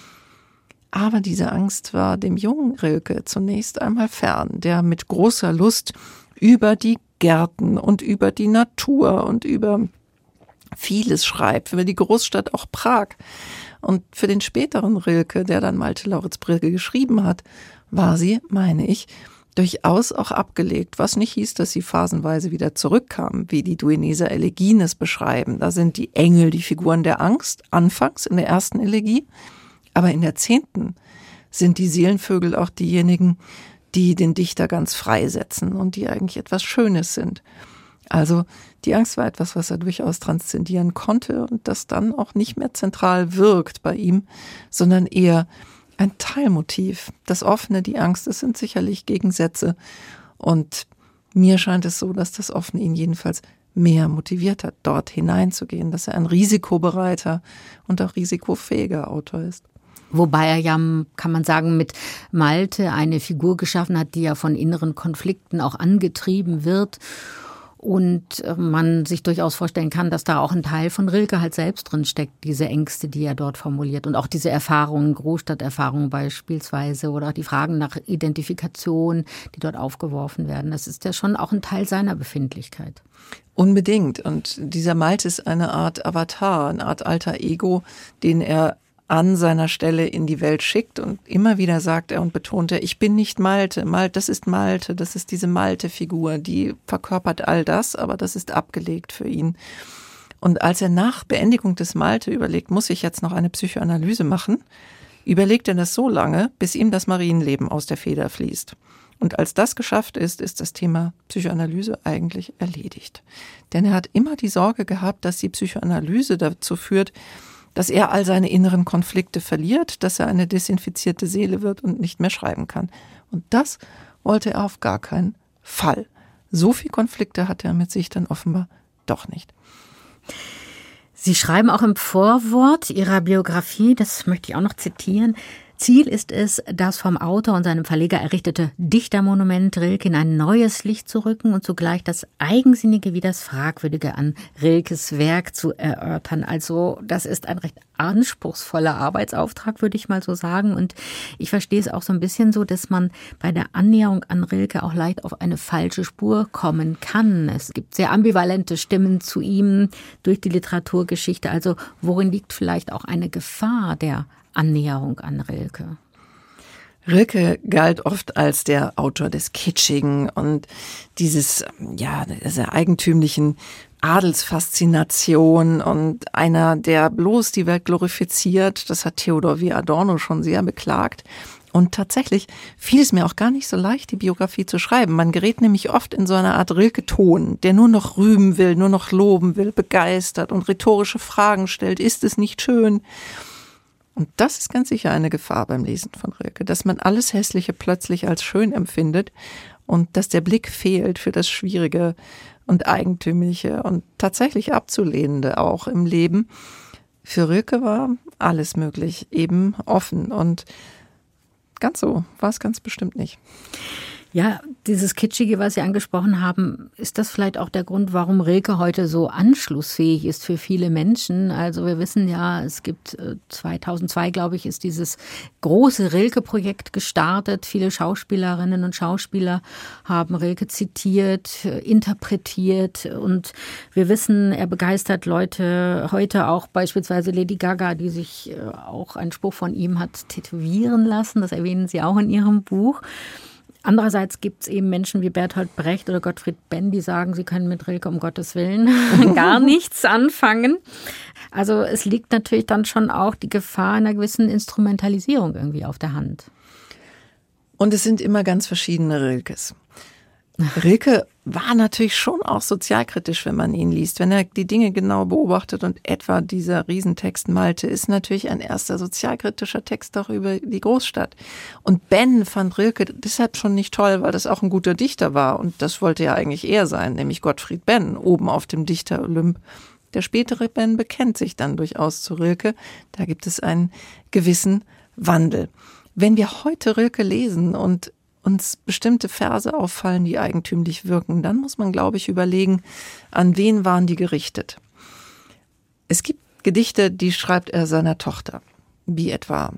Aber diese Angst war dem jungen Rilke zunächst einmal fern, der mit großer Lust über die Gärten und über die Natur und über vieles schreibt, über die Großstadt, auch Prag. Und für den späteren Rilke, der dann Malte Lauritz Brigge geschrieben hat, war sie, meine ich, durchaus auch abgelegt, was nicht hieß, dass sie phasenweise wieder zurückkam, wie die Duineser Elegien es beschreiben. Da sind die Engel die Figuren der Angst, anfangs in der ersten Elegie, aber in der zehnten sind die Seelenvögel auch diejenigen, die den Dichter ganz freisetzen und die eigentlich etwas Schönes sind. Also die Angst war etwas, was er durchaus transzendieren konnte und das dann auch nicht mehr zentral wirkt bei ihm, sondern eher ein Teilmotiv. Das Offene, die Angst, das sind sicherlich Gegensätze. Und mir scheint es so, dass das Offene ihn jedenfalls mehr motiviert hat, dort hineinzugehen, dass er ein risikobereiter und auch risikofähiger Autor ist. Wobei er ja, kann man sagen, mit Malte eine Figur geschaffen hat, die ja von inneren Konflikten auch angetrieben wird. Und man sich durchaus vorstellen kann, dass da auch ein Teil von Rilke halt selbst drin steckt, diese Ängste, die er dort formuliert und auch diese Erfahrungen, Großstadterfahrungen beispielsweise oder auch die Fragen nach Identifikation, die dort aufgeworfen werden. Das ist ja schon auch ein Teil seiner Befindlichkeit. Unbedingt. Und dieser Malte ist eine Art Avatar, eine Art alter Ego, den er an seiner Stelle in die Welt schickt und immer wieder sagt er und betont er, ich bin nicht Malte, Malte, das ist Malte, das ist diese Malte-Figur, die verkörpert all das, aber das ist abgelegt für ihn. Und als er nach Beendigung des Malte überlegt, muss ich jetzt noch eine Psychoanalyse machen, überlegt er das so lange, bis ihm das Marienleben aus der Feder fließt. Und als das geschafft ist, ist das Thema Psychoanalyse eigentlich erledigt. Denn er hat immer die Sorge gehabt, dass die Psychoanalyse dazu führt, dass er all seine inneren Konflikte verliert, dass er eine desinfizierte Seele wird und nicht mehr schreiben kann. Und das wollte er auf gar keinen Fall. So viel Konflikte hatte er mit sich dann offenbar doch nicht. Sie schreiben auch im Vorwort Ihrer Biografie, das möchte ich auch noch zitieren, Ziel ist es, das vom Autor und seinem Verleger errichtete Dichtermonument Rilke in ein neues Licht zu rücken und zugleich das Eigensinnige wie das Fragwürdige an Rilkes Werk zu erörtern. Also das ist ein recht anspruchsvoller Arbeitsauftrag, würde ich mal so sagen. Und ich verstehe es auch so ein bisschen so, dass man bei der Annäherung an Rilke auch leicht auf eine falsche Spur kommen kann. Es gibt sehr ambivalente Stimmen zu ihm durch die Literaturgeschichte. Also worin liegt vielleicht auch eine Gefahr der Annäherung an Rilke? Rilke galt oft als der Autor des Kitschigen und dieses, ja, dieser eigentümlichen Adelsfaszination und einer, der bloß die Welt glorifiziert. Das hat Theodor W. Adorno schon sehr beklagt. Und tatsächlich fiel es mir auch gar nicht so leicht, die Biografie zu schreiben. Man gerät nämlich oft in so eine Art Rilke-Ton, der nur noch rühmen will, nur noch loben will, begeistert und rhetorische Fragen stellt. Ist es nicht schön? Und das ist ganz sicher eine Gefahr beim Lesen von Rilke, dass man alles Hässliche plötzlich als schön empfindet und dass der Blick fehlt für das Schwierige und Eigentümliche und tatsächlich Abzulehnende auch im Leben. Für Rilke war alles möglich, eben offen, und ganz so war es ganz bestimmt nicht. Ja, dieses Kitschige, was Sie angesprochen haben, ist das vielleicht auch der Grund, warum Rilke heute so anschlussfähig ist für viele Menschen? Also wir wissen ja, es gibt zweitausendzwei, glaube ich, ist dieses große Rilke-Projekt gestartet. Viele Schauspielerinnen und Schauspieler haben Rilke zitiert, interpretiert, und wir wissen, er begeistert Leute heute, auch beispielsweise Lady Gaga, die sich auch einen Spruch von ihm hat tätowieren lassen. Das erwähnen Sie auch in Ihrem Buch. Andererseits gibt es eben Menschen wie Bertolt Brecht oder Gottfried Benn, die sagen, sie können mit Rilke um Gottes Willen gar nichts anfangen. Also es liegt natürlich dann schon auch die Gefahr einer gewissen Instrumentalisierung irgendwie auf der Hand. Und es sind immer ganz verschiedene Rilkes. Rilke war natürlich schon auch sozialkritisch, wenn man ihn liest, wenn er die Dinge genau beobachtet, und etwa dieser Riesentext Malte ist natürlich ein erster sozialkritischer Text auch über die Großstadt. Und Benn fand Rilke deshalb schon nicht toll, weil das auch ein guter Dichter war, und das wollte ja eigentlich er sein, nämlich Gottfried Benn, oben auf dem Dichter-Olymp. Der spätere Benn bekennt sich dann durchaus zu Rilke, da gibt es einen gewissen Wandel. Wenn wir heute Rilke lesen und uns bestimmte Verse auffallen, die eigentümlich wirken, dann muss man, glaube ich, überlegen, an wen waren die gerichtet. Es gibt Gedichte, die schreibt er seiner Tochter, wie etwa,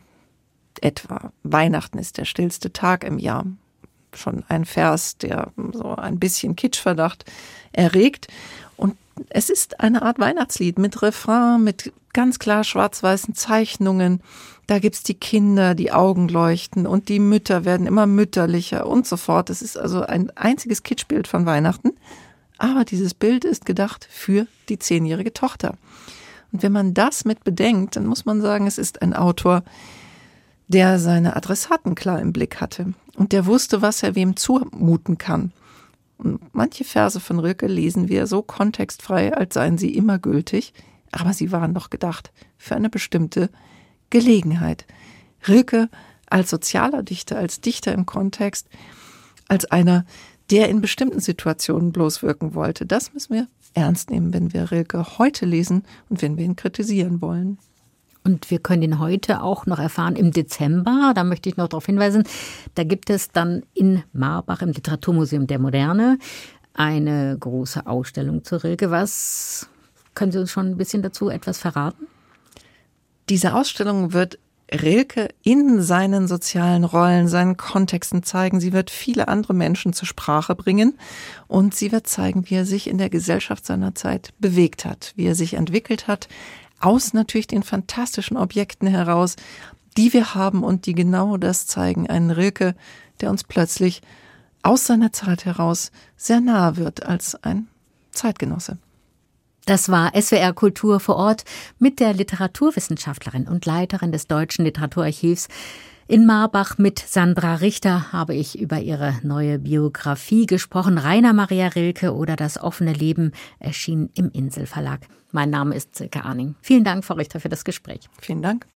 etwa Weihnachten ist der stillste Tag im Jahr. Schon ein Vers, der so ein bisschen Kitschverdacht erregt. Und es ist eine Art Weihnachtslied mit Refrain, mit ganz klar schwarz-weißen Zeichnungen. Da gibt's die Kinder, die Augen leuchten, und die Mütter werden immer mütterlicher und so fort. Es ist also ein einziges Kitschbild von Weihnachten. Aber dieses Bild ist gedacht für die zehnjährige Tochter. Und wenn man das mit bedenkt, dann muss man sagen, es ist ein Autor, der seine Adressaten klar im Blick hatte. Und der wusste, was er wem zumuten kann. Und manche Verse von Rilke lesen wir so kontextfrei, als seien sie immer gültig. Aber sie waren doch gedacht für eine bestimmte Gelegenheit. Rilke als sozialer Dichter, als Dichter im Kontext, als einer, der in bestimmten Situationen bloß wirken wollte. Das müssen wir ernst nehmen, wenn wir Rilke heute lesen und wenn wir ihn kritisieren wollen. Und wir können ihn heute auch noch erfahren im Dezember. Da möchte ich noch darauf hinweisen, da gibt es dann in Marbach im Literaturmuseum der Moderne eine große Ausstellung zu Rilke. Was können Sie uns schon ein bisschen dazu etwas verraten? Diese Ausstellung wird Rilke in seinen sozialen Rollen, seinen Kontexten zeigen. Sie wird viele andere Menschen zur Sprache bringen und sie wird zeigen, wie er sich in der Gesellschaft seiner Zeit bewegt hat, wie er sich entwickelt hat, aus natürlich den fantastischen Objekten heraus, die wir haben und die genau das zeigen. Einen Rilke, der uns plötzlich aus seiner Zeit heraus sehr nahe wird als ein Zeitgenosse. Das war S W R Kultur vor Ort mit der Literaturwissenschaftlerin und Leiterin des Deutschen Literaturarchivs in Marbach. Mit Sandra Richter habe ich über ihre neue Biografie gesprochen. Rainer Maria Rilke oder Das offene Leben erschien im Insel Verlag. Mein Name ist Silke Arning. Vielen Dank, Frau Richter, für das Gespräch. Vielen Dank.